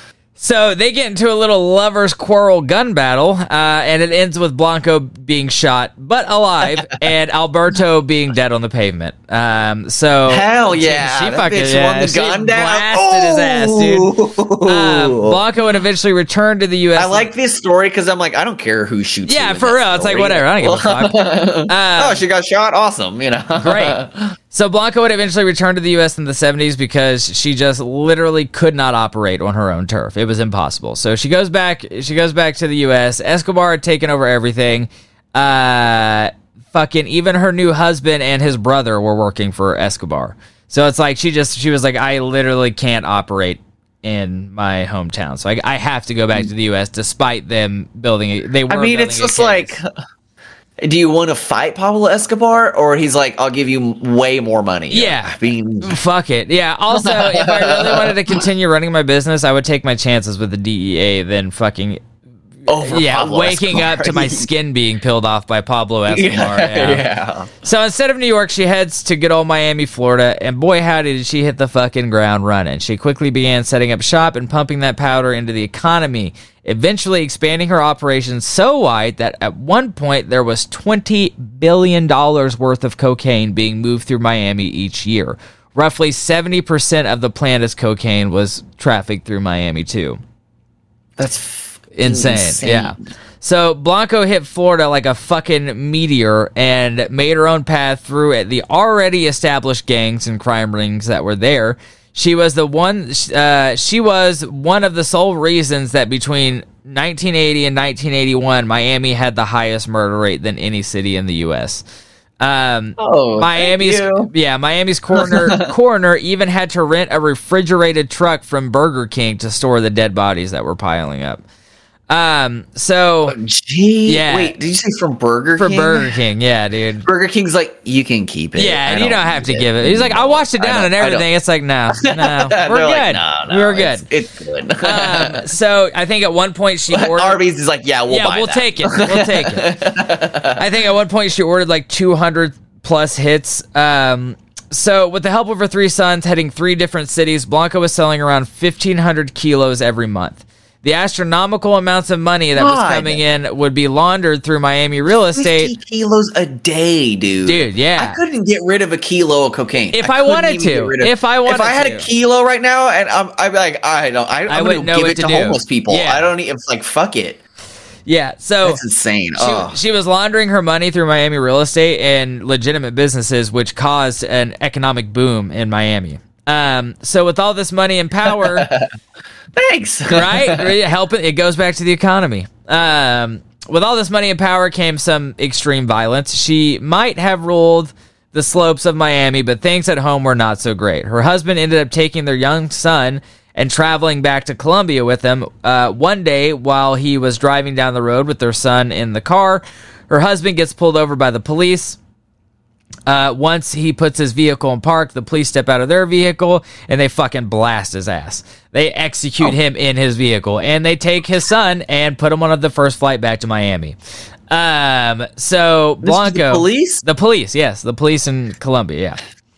So they get into a little lovers quarrel gun battle, uh, and it ends with Blanco being shot but alive, and Alberto being dead on the pavement. Um, so Hell she- yeah! she, that fucking bitch yeah, won the she gun down. blasted his ass, dude. Um, Ooh. Blanco would eventually return to the U S. I like this story because I'm like, I don't care who shoots. Yeah, who in for that real. It's like, story. whatever. I don't give a fuck. oh, she got shot. Awesome. You know, Great. So Blanco would eventually return to the U S in the seventies because she just literally could not operate on her own turf. It was impossible. So she goes back. She goes back to the U S. Escobar had taken over everything. Uh, fucking even her new husband and his brother were working for Escobar. So it's like she just she was like, I literally can't operate in my hometown. So I, I have to go back to the U S despite them building. A, they were. I mean, building it's a just case. like, do you want to fight Pablo Escobar, or he's like, I'll give you way more money? Yeah. I mean, Fuck it. Yeah. Also, if I really wanted to continue running my business, I would take my chances with the D E A than fucking over yeah, Pablo waking Escobar. up to my skin being peeled off by Pablo Escobar. yeah, Yeah. yeah. So instead of New York, she heads to good old Miami, Florida, and boy howdy did she hit the fucking ground running. She quickly began setting up shop and pumping that powder into the economy, eventually expanding her operations so wide that at one point there was twenty billion dollars worth of cocaine being moved through Miami each year. Roughly seventy percent of the planet's cocaine was trafficked through Miami too. That's f- Insane. insane. Yeah. So Blanco hit Florida like a fucking meteor and made her own path through the already established gangs and crime rings that were there. She was the one. Uh, she was one of the sole reasons that between nineteen eighty and nineteen eighty-one, Miami had the highest murder rate than any city in the U S. Um, Oh, Miami's thank you. yeah, Miami's coroner coroner even had to rent a refrigerated truck from Burger King to store the dead bodies that were piling up. Um, so Gee, Yeah. wait, did you say from Burger for King? Burger King, yeah, dude. Burger King's like, you can keep it. Yeah, I and you don't have to need give it. He's like, I washed it I down don't- and I don't- everything. It's like, no, no, we're They're good. like, no, no, we're good. It's, it's good. um, so I think at one point she ordered. Arby's is like, yeah, we'll yeah, buy we'll that. take it. We'll take it. I think at one point she ordered like two hundred plus hits. Um, so with the help of her three sons heading three different cities, Blanca was selling around fifteen hundred kilos every month. The astronomical amounts of money that was God. coming in would be laundered through Miami real estate. fifty kilos a day, dude. Dude, yeah. I couldn't get rid of a kilo of cocaine. If I couldn't wanted even get to. rid of- If I wanted If I had to. a kilo right now, and I'm, I'd be like, I don't, I, I I'm wouldn't gonna know give what it to to, do. homeless people. Yeah. I don't even like, fuck it. Yeah, so That's insane. She, oh. she was laundering her money through Miami real estate and legitimate businesses, which caused an economic boom in Miami. Um, so with all this money and power, Thanks. right, really helping, it goes back to the economy. Um, with all this money and power came some extreme violence. She might have ruled the slopes of Miami, but things at home were not so great. Her husband ended up taking their young son and traveling back to Colombia with them. Uh, one day, while he was driving down the road with their son in the car, her husband gets pulled over by the police. Uh, once he puts his vehicle in park, the police step out of their vehicle and they fucking blast his ass. They execute oh. him in his vehicle, and they take his son and put him on the first flight back to Miami. Um, so This is Blanco, the police? the police, yes, the police in Colombia, yeah.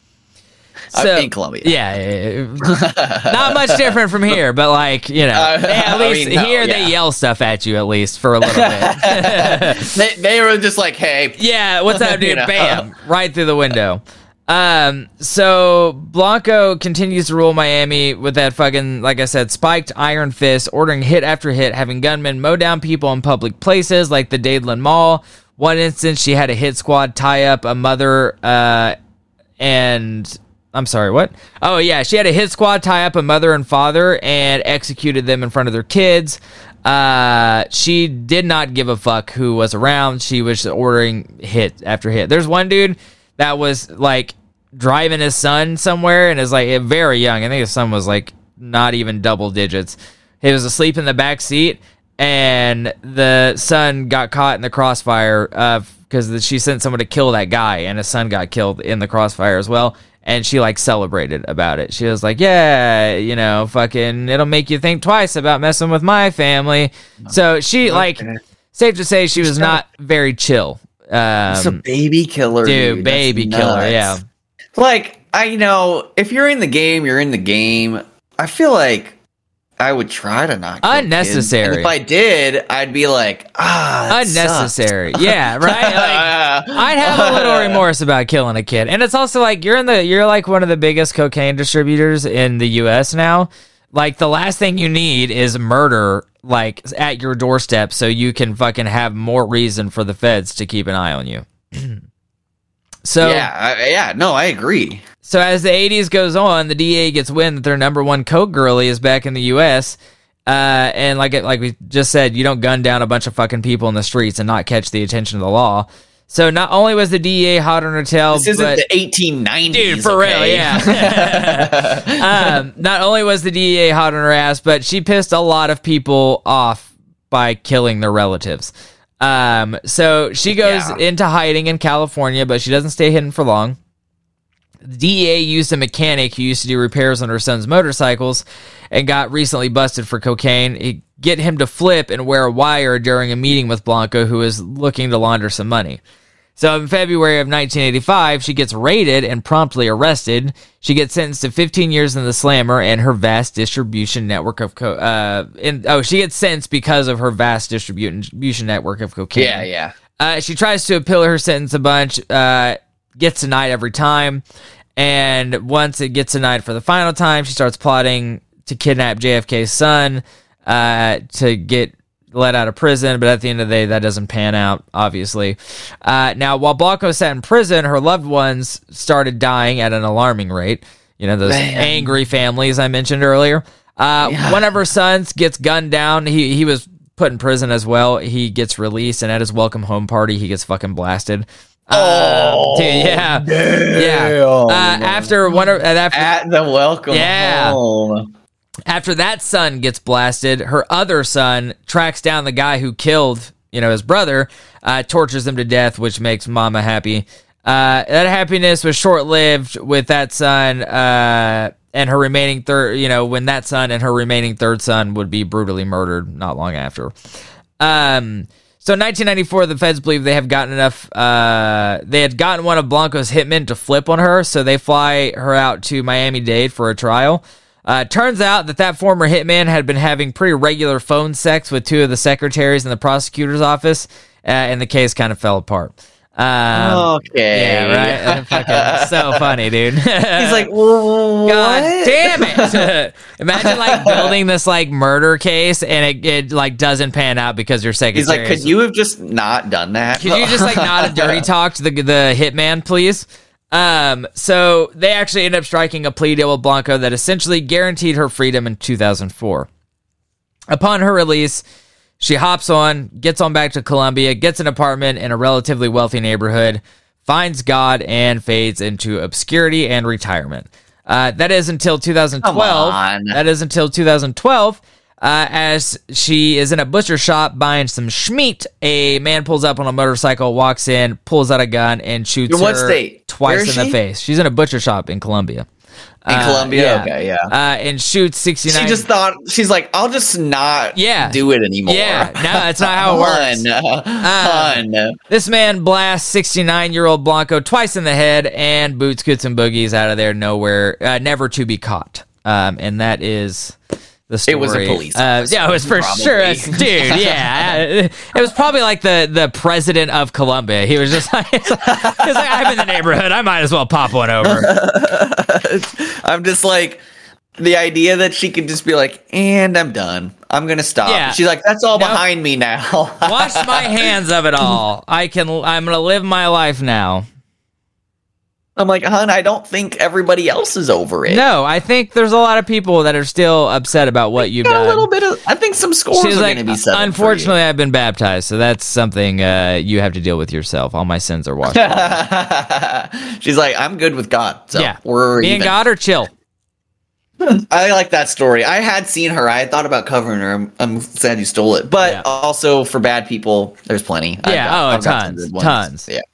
So, in Colombia. Yeah, yeah, yeah. Not much different from here, but like, you know, Uh, at I least mean, no, here yeah. they yell stuff at you at least for a little bit. they, they were just like, hey. Yeah, what's up, dude? You know? Bam, right through the window. Um, so Blanco continues to rule Miami with that fucking, like I said, spiked iron fist, ordering hit after hit, having gunmen mow down people in public places like the Dadeland Mall. One instance, she had a hit squad tie up a mother, uh, and I'm sorry, what? Oh yeah, she had a hit squad tie up a mother and father and executed them in front of their kids. Uh, she did not give a fuck who was around. She was ordering hit after hit. There's one dude that was like driving his son somewhere and is like very young. I think his son was like not even double digits. He was asleep in the back seat, and the son got caught in the crossfire because uh, she sent someone to kill that guy, and his son got killed in the crossfire as well. And she like celebrated about it. She was like, "Yeah, you know, fucking, it'll make you think twice about messing with my family." So she like, safe to say, she was not very chill. Um, It's a baby killer, dude, dude. baby That's killer, nuts. yeah. Like, I you know, if you're in the game, you're in the game. I feel like I would try to not kill Unnecessary. kids. And if I did, I'd be like, ah, that Unnecessary. sucked. Yeah, right? Like, I'd have a little remorse about killing a kid. And it's also like you're in the you're like one of the biggest cocaine distributors in the U S now. Like the last thing you need is murder like at your doorstep so you can fucking have more reason for the feds to keep an eye on you. So yeah, I, yeah, no, I agree. So as the eighties goes on, the D A gets wind that their number one coke girlie is back in the U S Uh, and like it, like we just said, you don't gun down a bunch of fucking people in the streets and not catch the attention of the law. So not only was the D A hot on her tail, This isn't but, the eighteen nineties, dude, for okay? real, yeah. um, not only was the D A hot on her ass, but she pissed a lot of people off by killing their relatives. Um, so she goes Yeah. into hiding in California, but she doesn't stay hidden for long. The D E A used a mechanic who used to do repairs on her son's motorcycles and got recently busted for cocaine. He get him to flip and wear a wire during a meeting with Blanco, who is looking to launder some money. So in February of nineteen eighty-five, she gets raided and promptly arrested. She gets sentenced to fifteen years in the slammer and her vast distribution network of co- uh in, oh she gets sentenced because of her vast distribution network of cocaine. Yeah, yeah. Uh, she tries to appeal her sentence a bunch, uh, gets denied every time, and once it gets denied for the final time, she starts plotting to kidnap J F K's son uh, to get let out of prison, but at the end of the day, that doesn't pan out, obviously. Uh, now, while Blanco sat in prison, her loved ones started dying at an alarming rate. You know, those Man. angry families I mentioned earlier. Uh, Yeah. One of her sons gets gunned down. He he was put in prison as well. He gets released, and at his welcome home party, he gets fucking blasted. Oh, uh, dude, yeah, yeah. damn. Uh, after one of uh, after At the welcome Yeah. home. after that son gets blasted, her other son tracks down the guy who killed, you know, his brother, uh, tortures him to death, which makes Mama happy. Uh, that happiness was short-lived with that son, uh, and her remaining third, you know, when that son and her remaining third son would be brutally murdered not long after. Um, so in nineteen ninety-four, the feds believe they have gotten enough, uh, they had gotten one of Blanco's hitmen to flip on her, so they fly her out to Miami-Dade for a trial. Uh, turns out that that former hitman had been having pretty regular phone sex with two of the secretaries in the prosecutor's office, uh, and the case kind of fell apart. Um, Okay. Yeah, right? Fucking so funny, dude. He's like, what? God damn it. Imagine, like, building this, like, murder case, and it, it like, doesn't pan out because your secretary... He's like, could you have just not done that? Could you just, like, not a dirty talk to the, the hitman, please? Um, so they actually end up striking a plea deal with Blanco that essentially guaranteed her freedom in two thousand four. Upon her release, She hops on, gets on back to Columbia, gets an apartment in a relatively wealthy neighborhood, finds God, and fades into obscurity and retirement. Uh, that is until two thousand twelve. Come on. That is until two thousand twelve. Uh, as she is in a butcher shop buying some schmeat, a man pulls up on a motorcycle, walks in, pulls out a gun, and shoots In what her state? twice Where in is the she? face. She's in a butcher shop in Columbia. In Uh, Columbia? Okay, yeah. Uh, and shoots sixty-nine. She just thought, she's like, I'll just not Yeah. do it anymore. Yeah, no, that's not how it works. Hun, hun. This man blasts sixty-nine-year-old Blanco twice in the head and boots Scoots and Boogies out of there nowhere, uh, never to be caught. Um, and that is the story. It was a police Uh, officer, yeah, it was for probably. sure. It's- Dude, yeah. It was probably like the, the president of Columbia. He was just like, he was like, I'm in the neighborhood. I might as well pop one over. I'm just like, the idea that she could just be like, and I'm done. I'm going to stop. Yeah. She's like, that's all Nope. behind me now. Wash my hands of it all. I can, I'm going to live my life now. I'm like, hun, I don't think everybody else is over it. No, I think there's a lot of people that are still upset about what you've Got done. a little bit of, I think some scores She's are like, going to be set. unfortunately, I've been baptized, so that's something uh, you have to deal with yourself. All my sins are washed away. She's like, I'm good with God. So Yeah, we're me and even. God are chill. I like that story. I had seen her. I had thought about covering her. I'm, I'm sad you stole it. But Yeah. also for bad people, there's plenty. I've Yeah, got- oh, I've got some tons, good ones. tons. Yeah.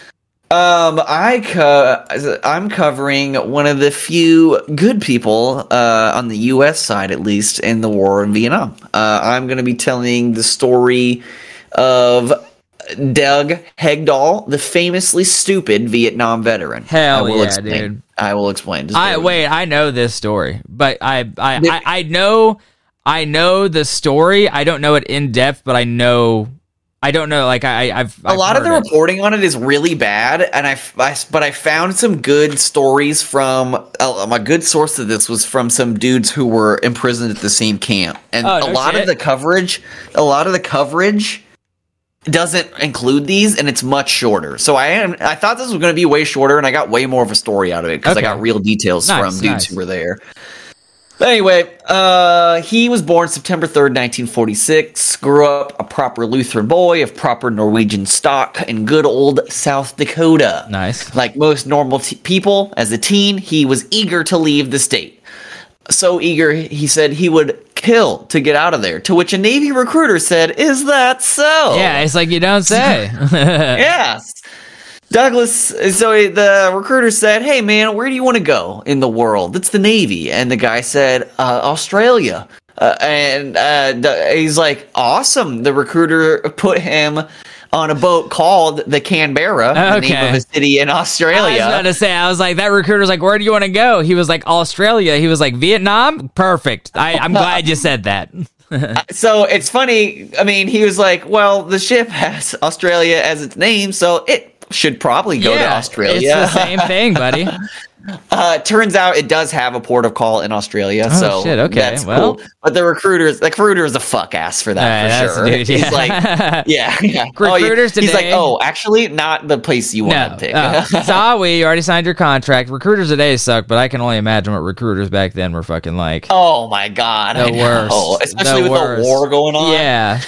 Um, I co- I'm covering one of the few good people uh, on the U S side, at least, in the war in Vietnam. Uh, I'm going to be telling the story of Doug Hegdahl, the famously stupid Vietnam veteran. Hell I will yeah, explain. dude. I will explain. Just I bear with wait, me. I know this story, but I I, The- I I know I know the story. I don't know it in depth, but I know I don't know. Like I I've, A I've lot of the heard it. reporting on it is really bad, and I, I- but I found some good stories from uh, my good source of this was from some dudes who were imprisoned at the same camp, and Oh, a no lot shit. of the coverage, a lot of the coverage doesn't include these, and it's much shorter. So I am, I thought this was going to be way shorter, and I got way more of a story out of it because Okay. I got real details Nice, from dudes nice. who were there. But anyway, uh, he was born September third, nineteen forty-six, grew up a proper Lutheran boy of proper Norwegian stock in good old South Dakota. Nice. Like most normal t- people, as a teen, he was eager to leave the state. So eager, he said he would kill to get out of there, to which a Navy recruiter said, "Is that so?" Yeah, it's like you don't say. Yes. Douglas, so the recruiter said, "Hey man, where do you want to go in the world? It's the Navy." And the guy said, uh, "Australia." Uh, and uh, d- he's like, "Awesome." The recruiter put him on a boat called the Canberra, the name Okay. of a city in I was Australia. about to say, I was like, that recruiter's like, where do you want to go? He was like, Australia. He was like, Vietnam? Perfect. I, I'm glad you said that. So it's funny. I mean, he was like, "Well, the ship has Australia as its name, so it should probably go to Yeah, Australia." It's the same thing, buddy. Uh, turns out it does have a port of call in Australia, Oh, so shit, okay, that's well. cool. But the recruiters, the recruiter is a fuck ass for that Uh, that's- for sure. dude, He's yeah. like, yeah, yeah. Recruiters oh, He's like, today- oh, actually, not the place you want No. to pick. Oh, sorry, you already signed your contract. Recruiters today suck, but I can only imagine what recruiters back then were fucking like. Oh my god, The I know. worst. Especially The with worst. the war going on. Yeah.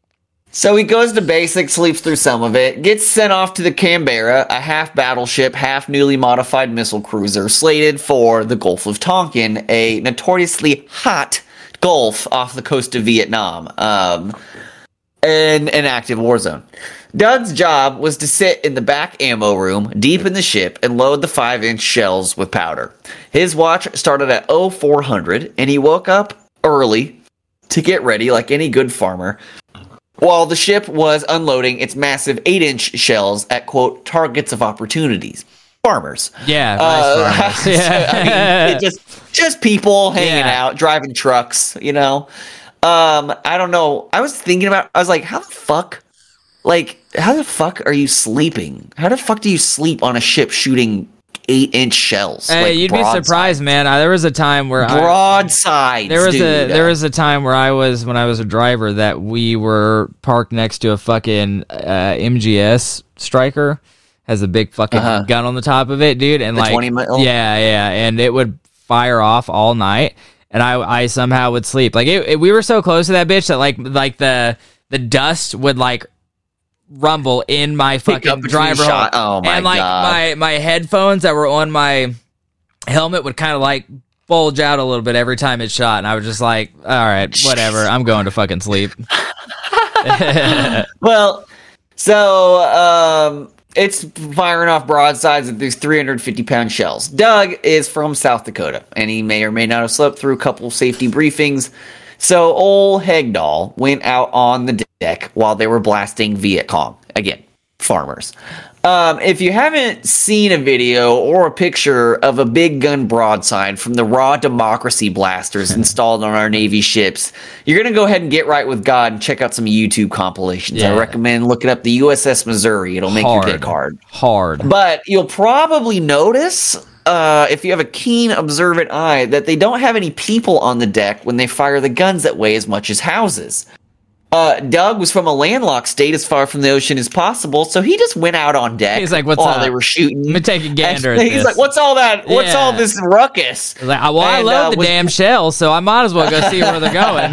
So he goes to basic, sleeps through some of it, gets sent off to the Canberra, a half battleship, half newly modified missile cruiser, slated for the Gulf of Tonkin, a notoriously hot gulf off the coast of Vietnam, um, and an active war zone. Doug's job was to sit in the back ammo room, deep in the ship, and load the five-inch shells with powder. His watch started at oh four hundred, and he woke up early to get ready like any good farmer, while the ship was unloading its massive eight-inch shells at, quote, targets of opportunities. Farmers. Yeah. Uh, Nice farmers. Yeah. I mean, it just just people hanging Yeah. out, driving trucks, you know? Um, I don't know. I was thinking about, I was like, how the fuck, like, how the fuck are you sleeping? How the fuck do you sleep on a ship shooting eight-inch shells? Hey, like, you'd be broadside? surprised, man. I, there was a time where I, Broadsides, there was a dude. there was a time where I was when I was a driver that we were parked next to a fucking uh, M G S Striker, has a big fucking Uh-huh. gun on the top of it, dude, and The like twenty mil? yeah, yeah, and it would fire off all night. and I I somehow would sleep. Like it, it, we were so close to that bitch that like like the the dust would like rumble in my up fucking between driver shot. hole. Oh my and like God. my my headphones that were on my helmet would kind of like bulge out a little bit every time it shot, and I was just like, all right, whatever, I'm going to fucking sleep. Well, so um, it's firing off broadsides with these three hundred fifty pound shells. Doug is from South Dakota, and he may or may not have slept through a couple safety briefings. So old Hegdahl went out on the deck while they were blasting Viet Cong. Again, farmers. Um, if you haven't seen a video or a picture of a big gun broadside from the raw democracy blasters installed on our Navy ships, you're going to go ahead and get right with God and check out some YouTube compilations. Yeah. I recommend looking up the U S S Missouri. It'll make hard. your dick hard. Hard. But you'll probably notice, uh, if you have a keen, observant eye, that they don't have any people on the deck when they fire the guns that weigh as much as houses. Uh, Doug was from a landlocked state as far from the ocean as possible, so he just went out on deck. He's like, "What's while up? they were shooting?" Let me take a gander And at he's this. like, "What's all that? What's Yeah. all this ruckus?" Like, well, I And, love uh, the was- damn shell, so I might as well go see where they're going.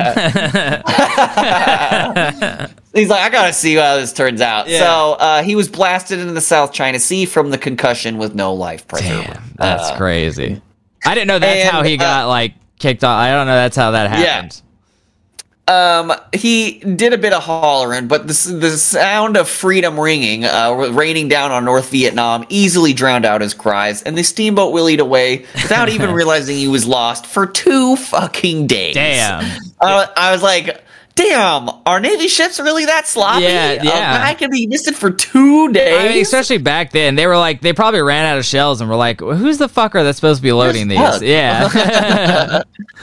He's like, "I gotta see how this turns out." Yeah. So uh, he was blasted into the South China Sea from the concussion with no life preserver. Damn, that's Uh, crazy. I didn't know that's and, how he uh, got like kicked off. I don't know that's how that happened. Um, he did a bit of hollering, but the, the sound of freedom ringing, uh, raining down on North Vietnam easily drowned out his cries, and the steamboat willied away without even realizing he was lost for two fucking days. Damn. Uh, I was like, damn, are Navy ships really that sloppy? Yeah, yeah. A guy can be missing for two days? I mean, especially back then, they were like, they probably ran out of shells and were like, well, who's the fucker that's supposed to be loading these? Doug? Yeah.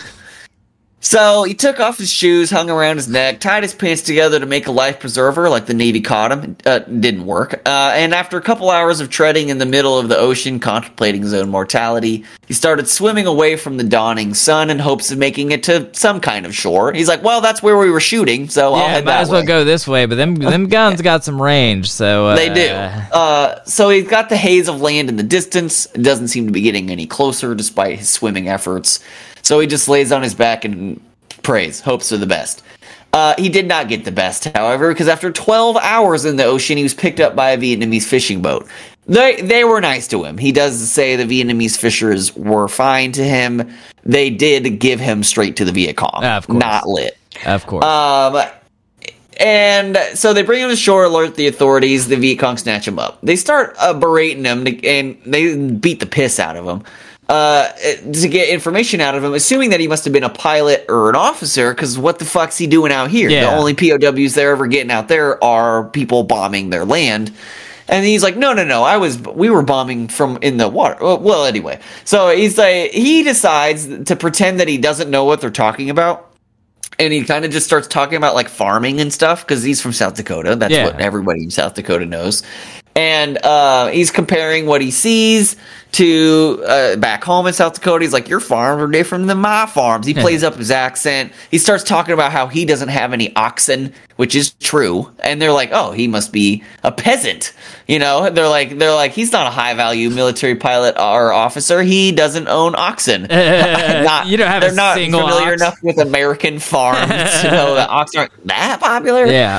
So he took off his shoes, hung around his neck, tied his pants together to make a life preserver like the Navy caught him. Uh, didn't work. Uh, and after a couple hours of treading in the middle of the ocean, contemplating his own mortality, he started swimming away from the dawning sun in hopes of making it to some kind of shore. He's like, well, that's where we were shooting, so I'll yeah, head might that as well way. go this way, but them them guns got some range, so uh, They do. Uh, so he's got the haze of land in the distance. It doesn't seem to be getting any closer despite his swimming efforts. So he just lays on his back and prays, hopes for the best. Uh, he did not get the best, however, because after twelve hours in the ocean, he was picked up by a Vietnamese fishing boat. They they were nice to him. He does say the Vietnamese fishers were fine to him. They did give him straight to the Viet Cong. Of course. Not lit. Of course. Um, and so they bring him to shore, alert the authorities. The Viet Cong snatch him up. They start uh, berating him, to, and they beat the piss out of him uh, to get information out of him, assuming that he must have been a pilot or an officer, because what the fuck's he doing out here? Yeah. The only P O Ws they're ever getting out there are people bombing their land. And he's like, no, no, no, I was, we were bombing from in the water. Well, well, anyway. So he's like, he decides to pretend that he doesn't know what they're talking about. And he kind of just starts talking about like farming and stuff because he's from South Dakota. That's Yeah. what everybody in South Dakota knows. And uh, he's comparing what he sees to uh, back home in South Dakota. He's like, your farms are different than my farms. He plays up his accent. He starts talking about how he doesn't have any oxen, which is true. And they're like, oh, he must be a peasant. You know, they're like, they're like, he's not a high value military pilot or officer. He doesn't own oxen. Not- You don't have they're a not single familiar ox? enough with American farms to know that oxen aren't that popular. yeah.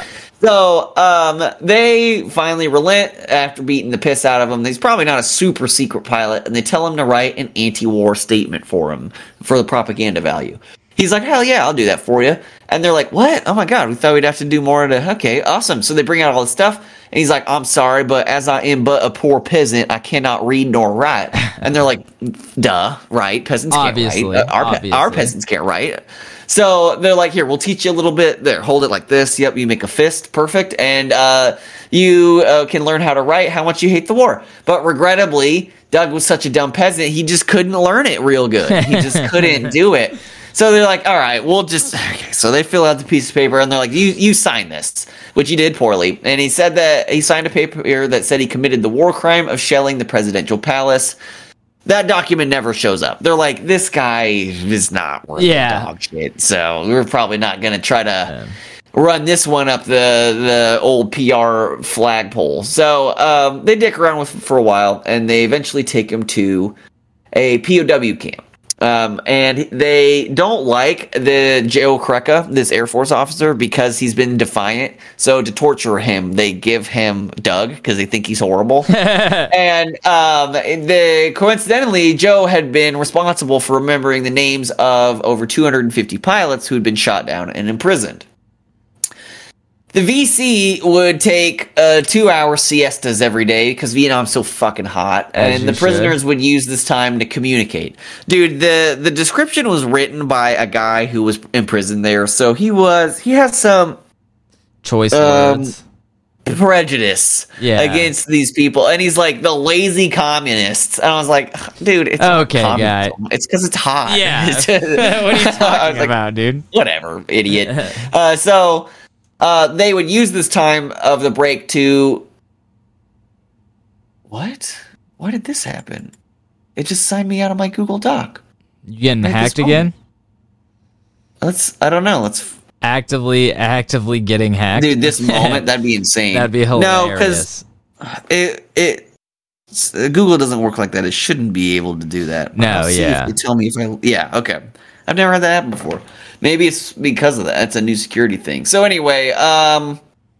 So um, they finally relent after beating the piss out of him. He's probably not a super secret pilot, and they tell him to write an anti-war statement for him for the propaganda value. He's like, hell yeah, I'll do that for you. And they're like, what? Oh my god, we thought we'd have to do more to... Okay, awesome. So they bring out all this stuff, and he's like, I'm sorry, but as I am but a poor peasant, I cannot read nor write. And they're like, duh, right? Peasants Obviously, can't write. Uh, our, pe- obviously. our peasants can't write. So they're like, here, we'll teach you a little bit. There, hold it like this. Yep, you make a fist. Perfect. And uh, you uh, can learn how to write how much you hate the war. But regrettably, Doug was such a dumb peasant, he just couldn't learn it real good. He just couldn't do it. So they're like, all right, we'll just... Okay. So they fill out the piece of paper, and they're like, you, you sign this, which he did poorly. And he said that he signed a paper that said he committed the war crime of shelling the presidential palace. That document never shows up. They're like, this guy is not worth Yeah. dog shit. So we're probably not going to try to run this one up the the old P R flagpole. So um, they dick around with him for a while, and they eventually take him to a P O W camp. Um, and they don't like the Joe Krecka, this Air Force officer, because he's been defiant. So to torture him, they give him Doug because they think he's horrible. and um, the coincidentally, Joe had been responsible for remembering the names of over two hundred fifty pilots who had been shot down and imprisoned. The V C would take uh, two-hour siestas every day because Vietnam's so fucking hot, As and you the prisoners should. would use this time to communicate. Dude, the the description was written by a guy who was in prison there, so he was he has some Choice Um, words. prejudice Yeah. against these people, and he's like the lazy communists. And I was like, dude, it's not Okay, guy. communism. It's because it's hot. Yeah. It's what are you I was talking like, about, dude? whatever, idiot. uh, so uh, they would use this time of the break to. What? Why did this happen? It just signed me out of my Google Doc. You getting Right, hacked this again? Let's. I don't know. Let's. Actively, actively getting hacked? Dude, this moment, that'd be insane. That'd be No, hilarious. because it it s- Google doesn't work like that. It shouldn't be able to do that. No, I'll see if yeah. they tell me if I. Yeah. Okay. I've never had that happen before. Maybe it's because of that. It's a new security thing. So anyway, um,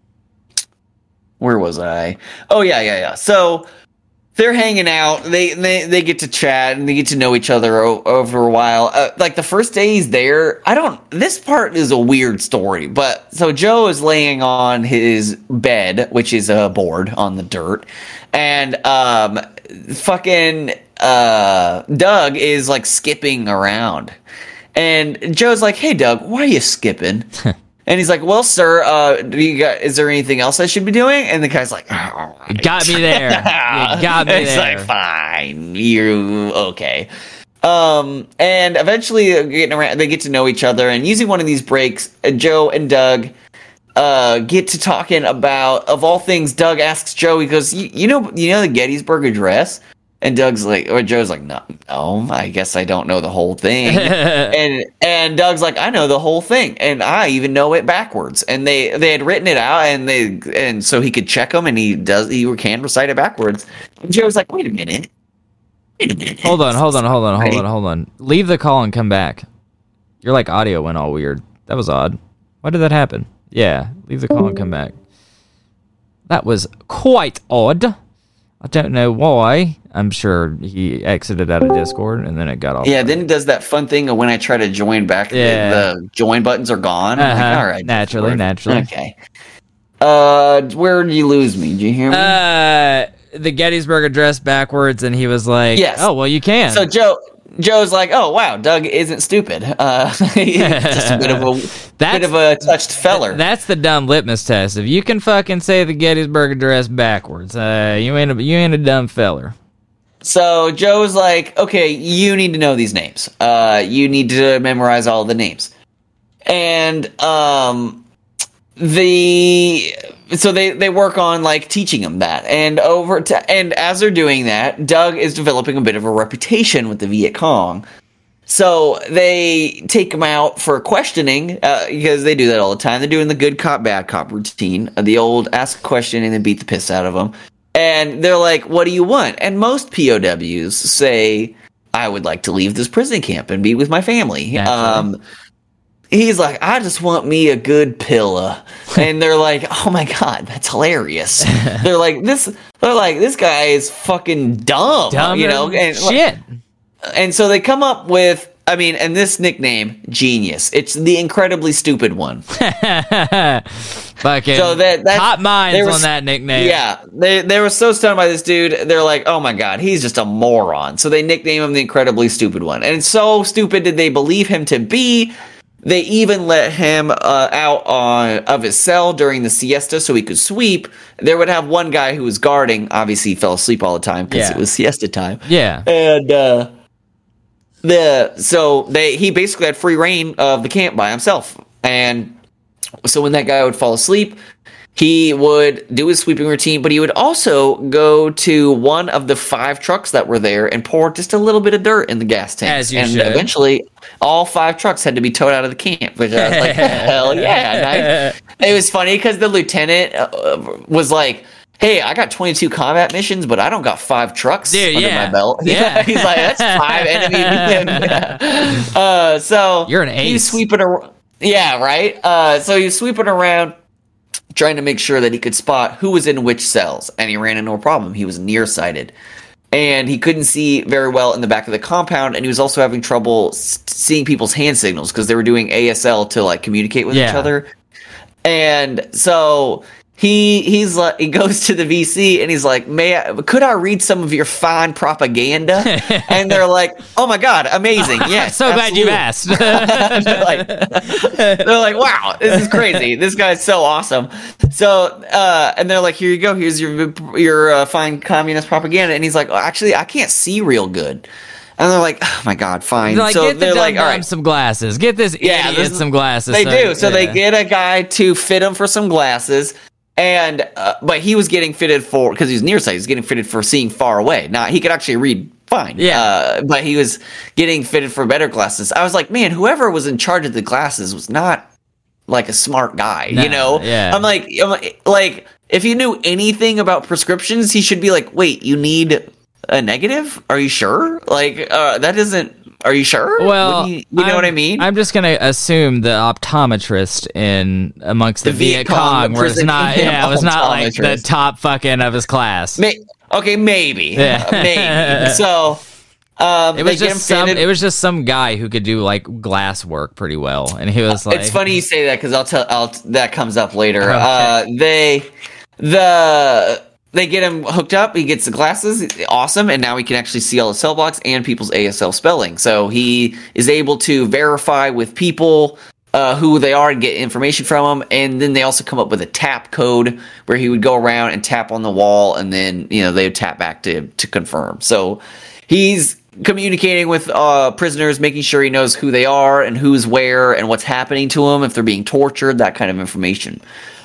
where was I? Oh yeah, yeah, yeah. So they're hanging out. They they they get to chat and they get to know each other o- over a while. Uh, like the first day he's there, I don't. This part is a weird story, but so Joe is laying on his bed, which is a board on the dirt, and um, fucking uh, Doug is like skipping around. And Joe's like, "Hey, Doug, why are you skipping?" And he's like, "Well, sir, uh, do you got? Is there anything else I should be doing?" And the guy's like, "All right." You got me there. You got me It's there. like, fine, you okay? Um, and eventually, they're getting around, they get to know each other, and using one of these breaks, uh, Joe and Doug uh, get to talking about, of all things, Doug asks Joe, he goes, "You, you know, you know the Gettysburg Address?" And Doug's like, or Joe's like, no, no, I guess I don't know the whole thing. and and Doug's like, I know the whole thing, and I even know it backwards. And they they had written it out, and they and so he could check them, and he does he can recite it backwards. And Joe's like, wait a minute, wait a minute. Hold on, hold on, hold on, hold Right? on, hold on. Leave the call and come back. Your like audio went all weird. That was odd. Why did that happen? Yeah, leave the call and come back. That was quite odd. I don't know why. I'm sure he exited out of Discord and then it got off. Yeah, then it does that fun thing of when I try to join back, the- Yeah. the, join buttons are gone. I'm like, Uh-huh. all right, Naturally, Discord. naturally. Okay. Uh, where did you lose me? Did you hear me? Uh, the Gettysburg Address backwards, and he was like, Yes. "Oh, well, you can." So Joe, Joe's like, "Oh wow, Doug isn't stupid. Uh, he's just a bit of a That's- bit of a touched feller." That's the dumb litmus test. If you can fucking say the Gettysburg Address backwards, uh, you ain't a, you ain't a dumb feller. So Joe's like, "Okay, you need to know these names. Uh, you need to memorize all the names." And um, the so they they work on like teaching him that, and over to and as they're doing that, Doug is developing a bit of a reputation with the Viet Cong. So they take him out for questioning uh, because they do that all the time. They're doing the good cop, bad cop routine, uh, the old ask a question and then beat the piss out of them. And they're like, "What do you want?" And most P O Ws say, "I would like to leave this prison camp and be with my family." Naturally. Um, he's like, "I just want me a good pillow." And they're like, "Oh my god, that's hilarious." They're like, "This." They're like, "This guy is fucking dumb." Dumb you know, as and, shit. and so they come up with, I mean, and this nickname, Genius. It's the incredibly stupid one. Fucking So that- that's- top minds there was- on that nickname. Yeah, they they were so stunned by this dude. They're like, "Oh my god, he's just a moron." So they nickname him the incredibly stupid one. And so stupid did they believe him to be. They even let him uh, out on of his cell during the siesta so he could sweep. There would have one guy who was guarding. Obviously, he fell asleep all the time because Yeah. it was siesta time. Yeah. And uh, the so they he basically had free reign of the camp by himself. And so when that guy would fall asleep, he would do his sweeping routine, but he would also go to one of the five trucks that were there and pour just a little bit of dirt in the gas tank. As you and should. eventually, all five trucks had to be towed out of the camp. Which I was like, hell yeah! Nice. It was funny because the lieutenant uh, was like, hey, I got twenty-two combat missions, but I don't got five trucks Dude, under yeah. my belt. Yeah. He's like, that's five enemy. uh, so You're an he's ace. sweeping around. Yeah, right. Uh, so he's sweeping around, trying to make sure that he could spot who was in which cells, and he ran into a problem. He was nearsighted, and he couldn't see very well in the back of the compound, and he was also having trouble s- seeing people's hand signals because they were doing A S L to like communicate with each Yeah. other. And so he he's like he goes to the V C and he's like, "May I, could I read some of your fine propaganda?" And they're like, "Oh my god, amazing! Yes, so glad you absolutely." asked. they're, like, they're like, "Wow, this is crazy! This guy's so awesome!" So, uh, and they're like, "Here you go. Here's your your uh, fine communist propaganda." And he's like, oh, "Actually, I can't see real good." And they're like, "Oh my god, fine." They're like, so get the they're dumb like, "All dumb right." some glasses. Get this Yeah, idiot this- some glasses. They do. So yeah. they get a guy to fit him for some glasses, and uh, but he was getting fitted for because he's nearsighted. He's getting fitted for seeing far away. Now he could actually read fine. Yeah. uh, but he was getting fitted for better glasses. I was like, man, whoever was in charge of the glasses was not like a smart guy. Nah, you know? yeah. I'm like, I'm like, like if he knew anything about prescriptions, he should be like, wait, you need a negative? Are you sure? Like, uh, that isn't. Are you sure? Well, What do you, you know I'm- what I mean? I'm just gonna assume the optometrist in amongst the, The Viet Viet Cong, Cong the was prison not, yeah, was not like the optometrist. top fucking of his class. May- okay, maybe, Yeah. Uh, maybe. So, um, It was they get him just some. fitted. It was just some guy who could do like glass work pretty well, and he was like, It's funny you say that because I'll tell. I'll that comes up later. Okay. Uh, they the they get him hooked up. He gets the glasses, awesome, and now he can actually see all the cell blocks and people's A S L spelling. So he is able to verify with people uh, who they are and get information from them. And then they also come up with a tap code where he would go around and tap on the wall, and then you know they would tap back to to confirm. So he's communicating with uh, prisoners, making sure he knows who they are and who's where and what's happening to them, if they're being tortured, that kind of information.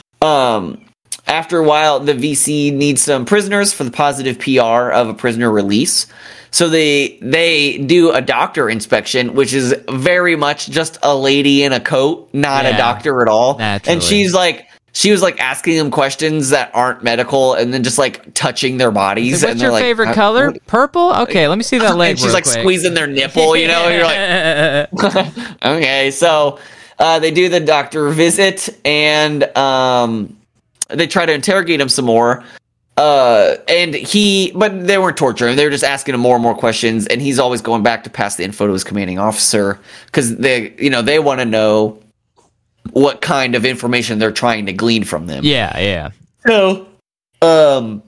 Um, after a while, the V C needs some prisoners for the positive P R of a prisoner release. So they they do a doctor inspection, which is very much just a lady in a coat, not Yeah, a doctor at all. naturally. And she's like, she was like asking them questions that aren't medical, and then just like touching their bodies. "What's and they're your like, favorite "Uh, color? Purple? Okay, let me see that leg." and she's real like quick." squeezing their nipple, you know. And you're like, okay, so uh, they do the doctor visit, and um, they try to interrogate him some more. Uh, and he, but they weren't torturing him. They were just asking him more and more questions, and he's always going back to pass the info to his commanding officer because they, you know, they want to know what kind of information they're trying to glean from them. Yeah, yeah. So, um,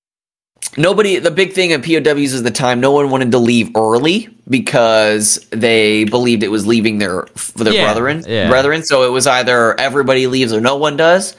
nobody, the big thing in P O Ws at the time, no one wanted to leave early because they believed it was leaving their their Yeah, brethren. yeah. Brethren. So it was either everybody leaves or no one does.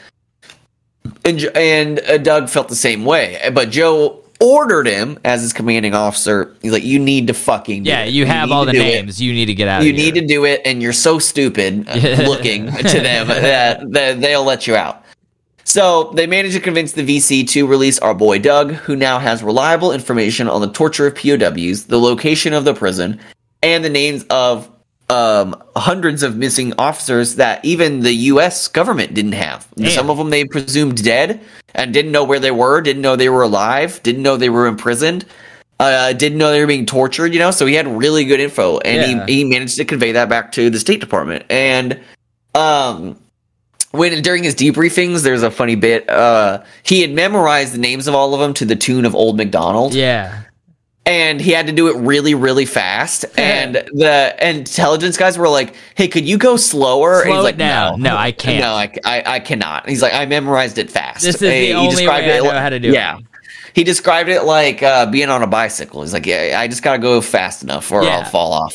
And Jo- and uh, Doug felt the same way, but Joe ordered him as his commanding officer. He's like, "You need to fucking do Yeah, it. you have need all to the do it. names. You need to get out You of here. need to do it, and you're so stupid uh, looking to them that, that they'll let you out." So they managed to convince the V C to release our boy Doug, who now has reliable information on the torture of P O Ws, the location of the prison, and the names of um, hundreds of missing officers that even the U S government didn't have. Damn. Some of them they presumed dead and didn't know where they were, didn't know they were alive, didn't know they were imprisoned. Uh, didn't know they were being tortured, you know, so he had really good info, and Yeah. he, he managed to convey that back to the State Department. And um, when during his debriefings, there's a funny bit. Uh, he had memorized the names of all of them to the tune of Old MacDonald, Yeah. and he had to do it really, really fast. And the intelligence guys were like, "Hey, could you go slower?" and Slow he's it like, down. "No, No, I can't. No, I, I, I cannot." And he's like, "I memorized it fast." This is And the he only described way I it know like- how to do it. Yeah. He described it like uh, being on a bicycle. He's like, "Yeah, I just gotta go fast enough, or Yeah. I'll fall off."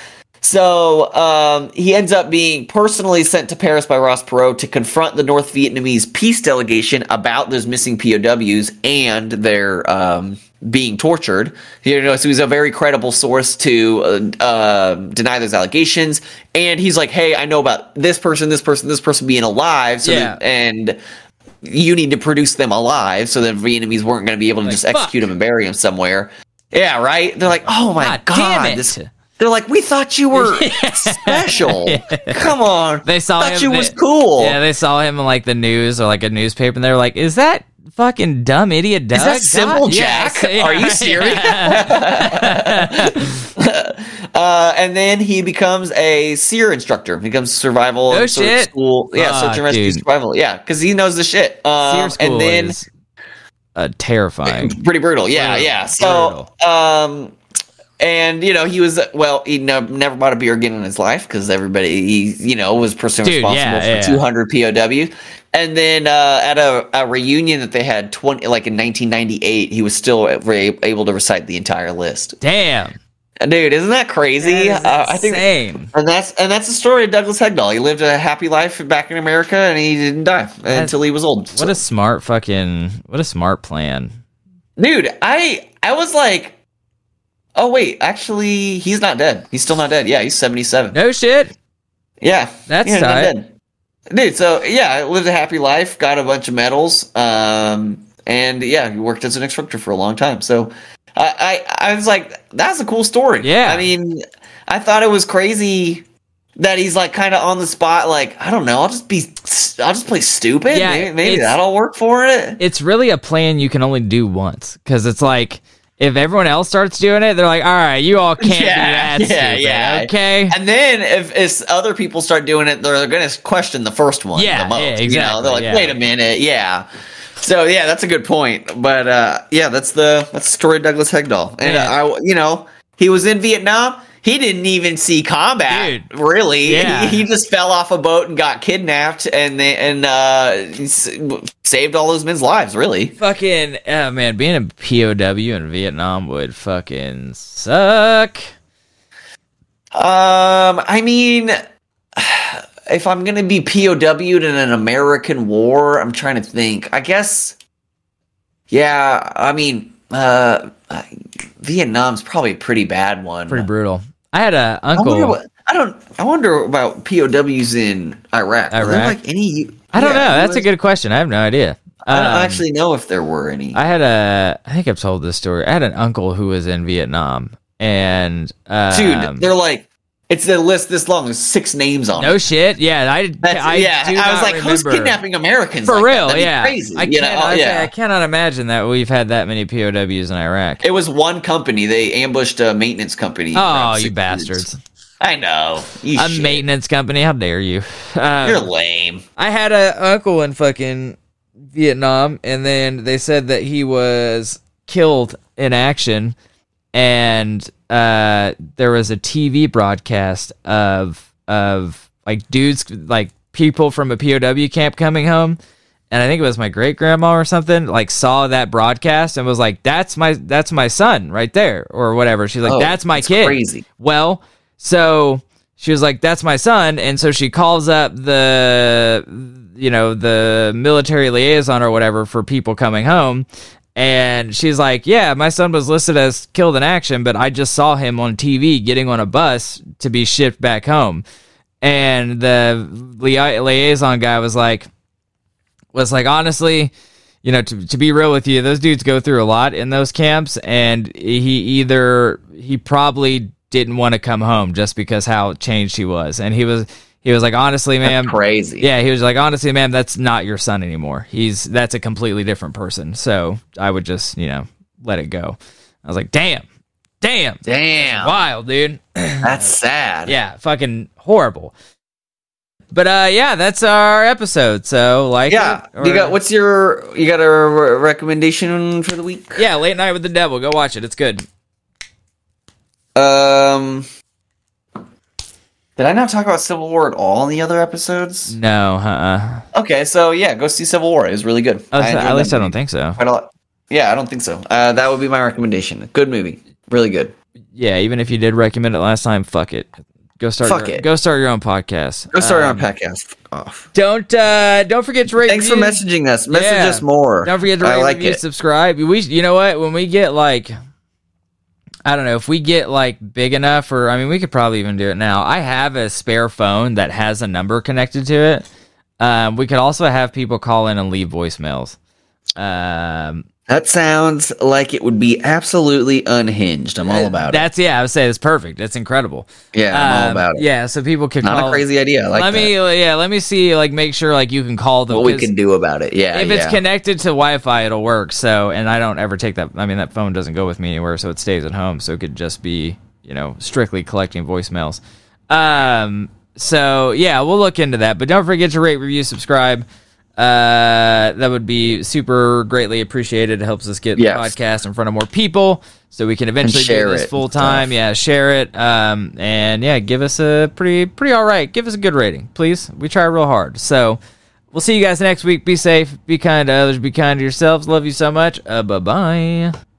So um, he ends up being personally sent to Paris by Ross Perot to confront the North Vietnamese peace delegation about those missing P O Ws and their um, being tortured. You know, so he's a very credible source to uh, uh, deny those allegations. And he's like, "Hey, I know about this person, this person, this person being alive." So Yeah. that, and you need to produce them alive, so the Vietnamese weren't going to be able to Like, just fuck. execute them and bury them somewhere. Yeah, right. They're like, "Oh my God god, damn it." this." They're like, "We thought you were special. Come on, They saw thought him. you they- was cool." Yeah, they saw him in like the news or like a newspaper, and they were like, "Is that fucking dumb idiot Doug. Is that Simple God, Jack? yes, Are you serious? uh, and then he becomes a SEER instructor. He becomes survival No and sort of shit. school. Yeah, Fuck, search and rescue dude. survival. Yeah, because he knows the shit. Um, SEER school and then is uh, terrifying. pretty brutal. Yeah, Brutal. yeah. So, um, and you know, he was well. He ne- never bought a beer again in his life because everybody, he, you know, was personally Dude, responsible yeah, for yeah. two hundred P O Ws. And then uh, at a, a reunion that they had twenty, like in nineteen ninety-eight, he was still re- able to recite the entire list. Damn. And dude, isn't that crazy? That is uh, I think, insane. and that's and that's the story of Douglas Hegdahl. He lived a happy life back in America, and he didn't die until he was old. What a smart fucking, what a smart plan. Dude, I I was like, oh wait, actually, he's not dead. He's still not dead. Yeah, he's seventy-seven. No shit. Yeah, That's yeah, not tight. dead. Dude, so yeah, lived a happy life, got a bunch of medals, um, and yeah, he worked as an instructor for a long time. So I I, I was like, that's a cool story. Yeah. I mean, I thought it was crazy that he's like kind of on the spot. Like, I don't know, I'll just be, I'll just play stupid. Yeah, maybe, maybe it's- that'll work for it. It's really a plan you can only do once because it's like if everyone else starts doing it, they're like, all right, you all can't Yeah, do that. yeah, stupid, yeah. Okay. And then if, if other people start doing it, they're going to question the first one Yeah, the most. yeah, You know? exactly, They're like, yeah. wait a minute, yeah. So yeah, that's a good point. But uh, yeah, that's the that's the story of Douglas Hegdahl. And Man. uh, I, you know, he was in Vietnam. He didn't even see combat, Dude. really. Yeah. He, he just fell off a boat and got kidnapped, and they, and uh, s- saved all those men's lives. Really. Fucking, oh man, being a P O W in Vietnam would fucking suck. Um, I mean, if I'm gonna be P O W'd in an American war, I'm trying to think. I guess, yeah. I mean, uh, Vietnam's probably a pretty bad one. Pretty brutal. I had a I wonder uncle. what. I don't. I wonder about P O Ws in Iraq. Are there Iraq? like any? I don't yeah, know. That's a U S good question. I have no idea. I don't Um, actually know if there were any. I had a. I think I've told this story. I had an uncle who was in Vietnam, and um, Dude, they're like, it's a list this long. There's six names on no it. shit. Yeah, I. That's, I yeah, do I was not like, who's remember. kidnapping Americans For like that? real? That'd be Yeah, crazy. I you know? can't. I, yeah. I cannot imagine that we've had that many P O Ws in Iraq. It was one company. They ambushed a maintenance company. Oh, around you six bastards! dudes. I know. You A shit. maintenance company? How dare you? Um, You're lame. I had a uncle in fucking Vietnam, and then they said that he was killed in action, and uh, there was a T V broadcast of of like dudes, like people from a P O W camp coming home, and I think it was my great grandma or something, like saw that broadcast and was like, "That's my that's my son right there," or whatever. She's like, Oh, "That's my that's kid." crazy. Well, so she was like, "That's my son," and so she calls up the, you know, the military liaison or whatever for people coming home, and she's like, "Yeah, my son was listed as killed in action, but I just saw him on T V getting on a bus to be shipped back home." And the lia- liaison guy was like, was like, honestly, you know, to, to be real with you, those dudes go through a lot in those camps, and he either, he probably didn't want to come home just because how changed he was. And he was, he was like, honestly, ma'am, Crazy. yeah, he was like, honestly, ma'am, that's not your son anymore. He's, that's a completely different person. So I would just, you know, let it go. I was like, damn, damn, Damn. wild, dude. That's sad. Yeah, fucking horrible. But uh, yeah, that's our episode. So like, Yeah. it or- You got what's your you got a re- recommendation for the week? yeah, Late Night with the Devil. Go watch it. It's good. Um Did I not talk about Civil War at all in the other episodes? No, uh, Okay, so yeah, go see Civil War. It was really good. uh I enjoyed at least that I don't movie think so. quite a lot. Yeah, I don't think so. Uh, that would be my recommendation. Good movie. Really good. Yeah, even if you did recommend it last time, fuck it. Go start. Fuck your, it. Go start your own podcast. Go start Um, our podcast off. Don't uh, don't forget to rate. Thanks for review- messaging us. Message Yeah. us more. Don't forget to I rate, like review, it. subscribe. We, you know what? When we get like, I don't know, if we get like big enough, or I mean, we could probably even do it now. I have a spare phone that has a number connected to it. Um, we could also have people call in and leave voicemails. Um, That sounds like it would be absolutely unhinged. I'm all about it. That's yeah, I would say it's perfect. It's incredible. Yeah, I'm all Um, about it. Yeah, so people could Not call. a crazy idea. I like let that. me yeah, let me see. Like, make sure like you can call them. What we 'cause can do about it. Yeah, If yeah. it's connected to Wi-Fi, it'll work. So, and I don't ever take that. I mean, that phone doesn't go with me anywhere, so it stays at home. So it could just be, you know, strictly collecting voicemails. Um. So yeah, we'll look into that. But don't forget to rate, review, subscribe. Uh, that would be super greatly appreciated. It helps us get Yes. the podcast in front of more people, so we can eventually share do this it full and time. stuff. Yeah, share it. Um, and yeah, give us a pretty pretty all right. Give us a good rating, please. We try real hard. So we'll see you guys next week. Be safe. Be kind to others. Be kind to yourselves. Love you so much. Uh, bye bye.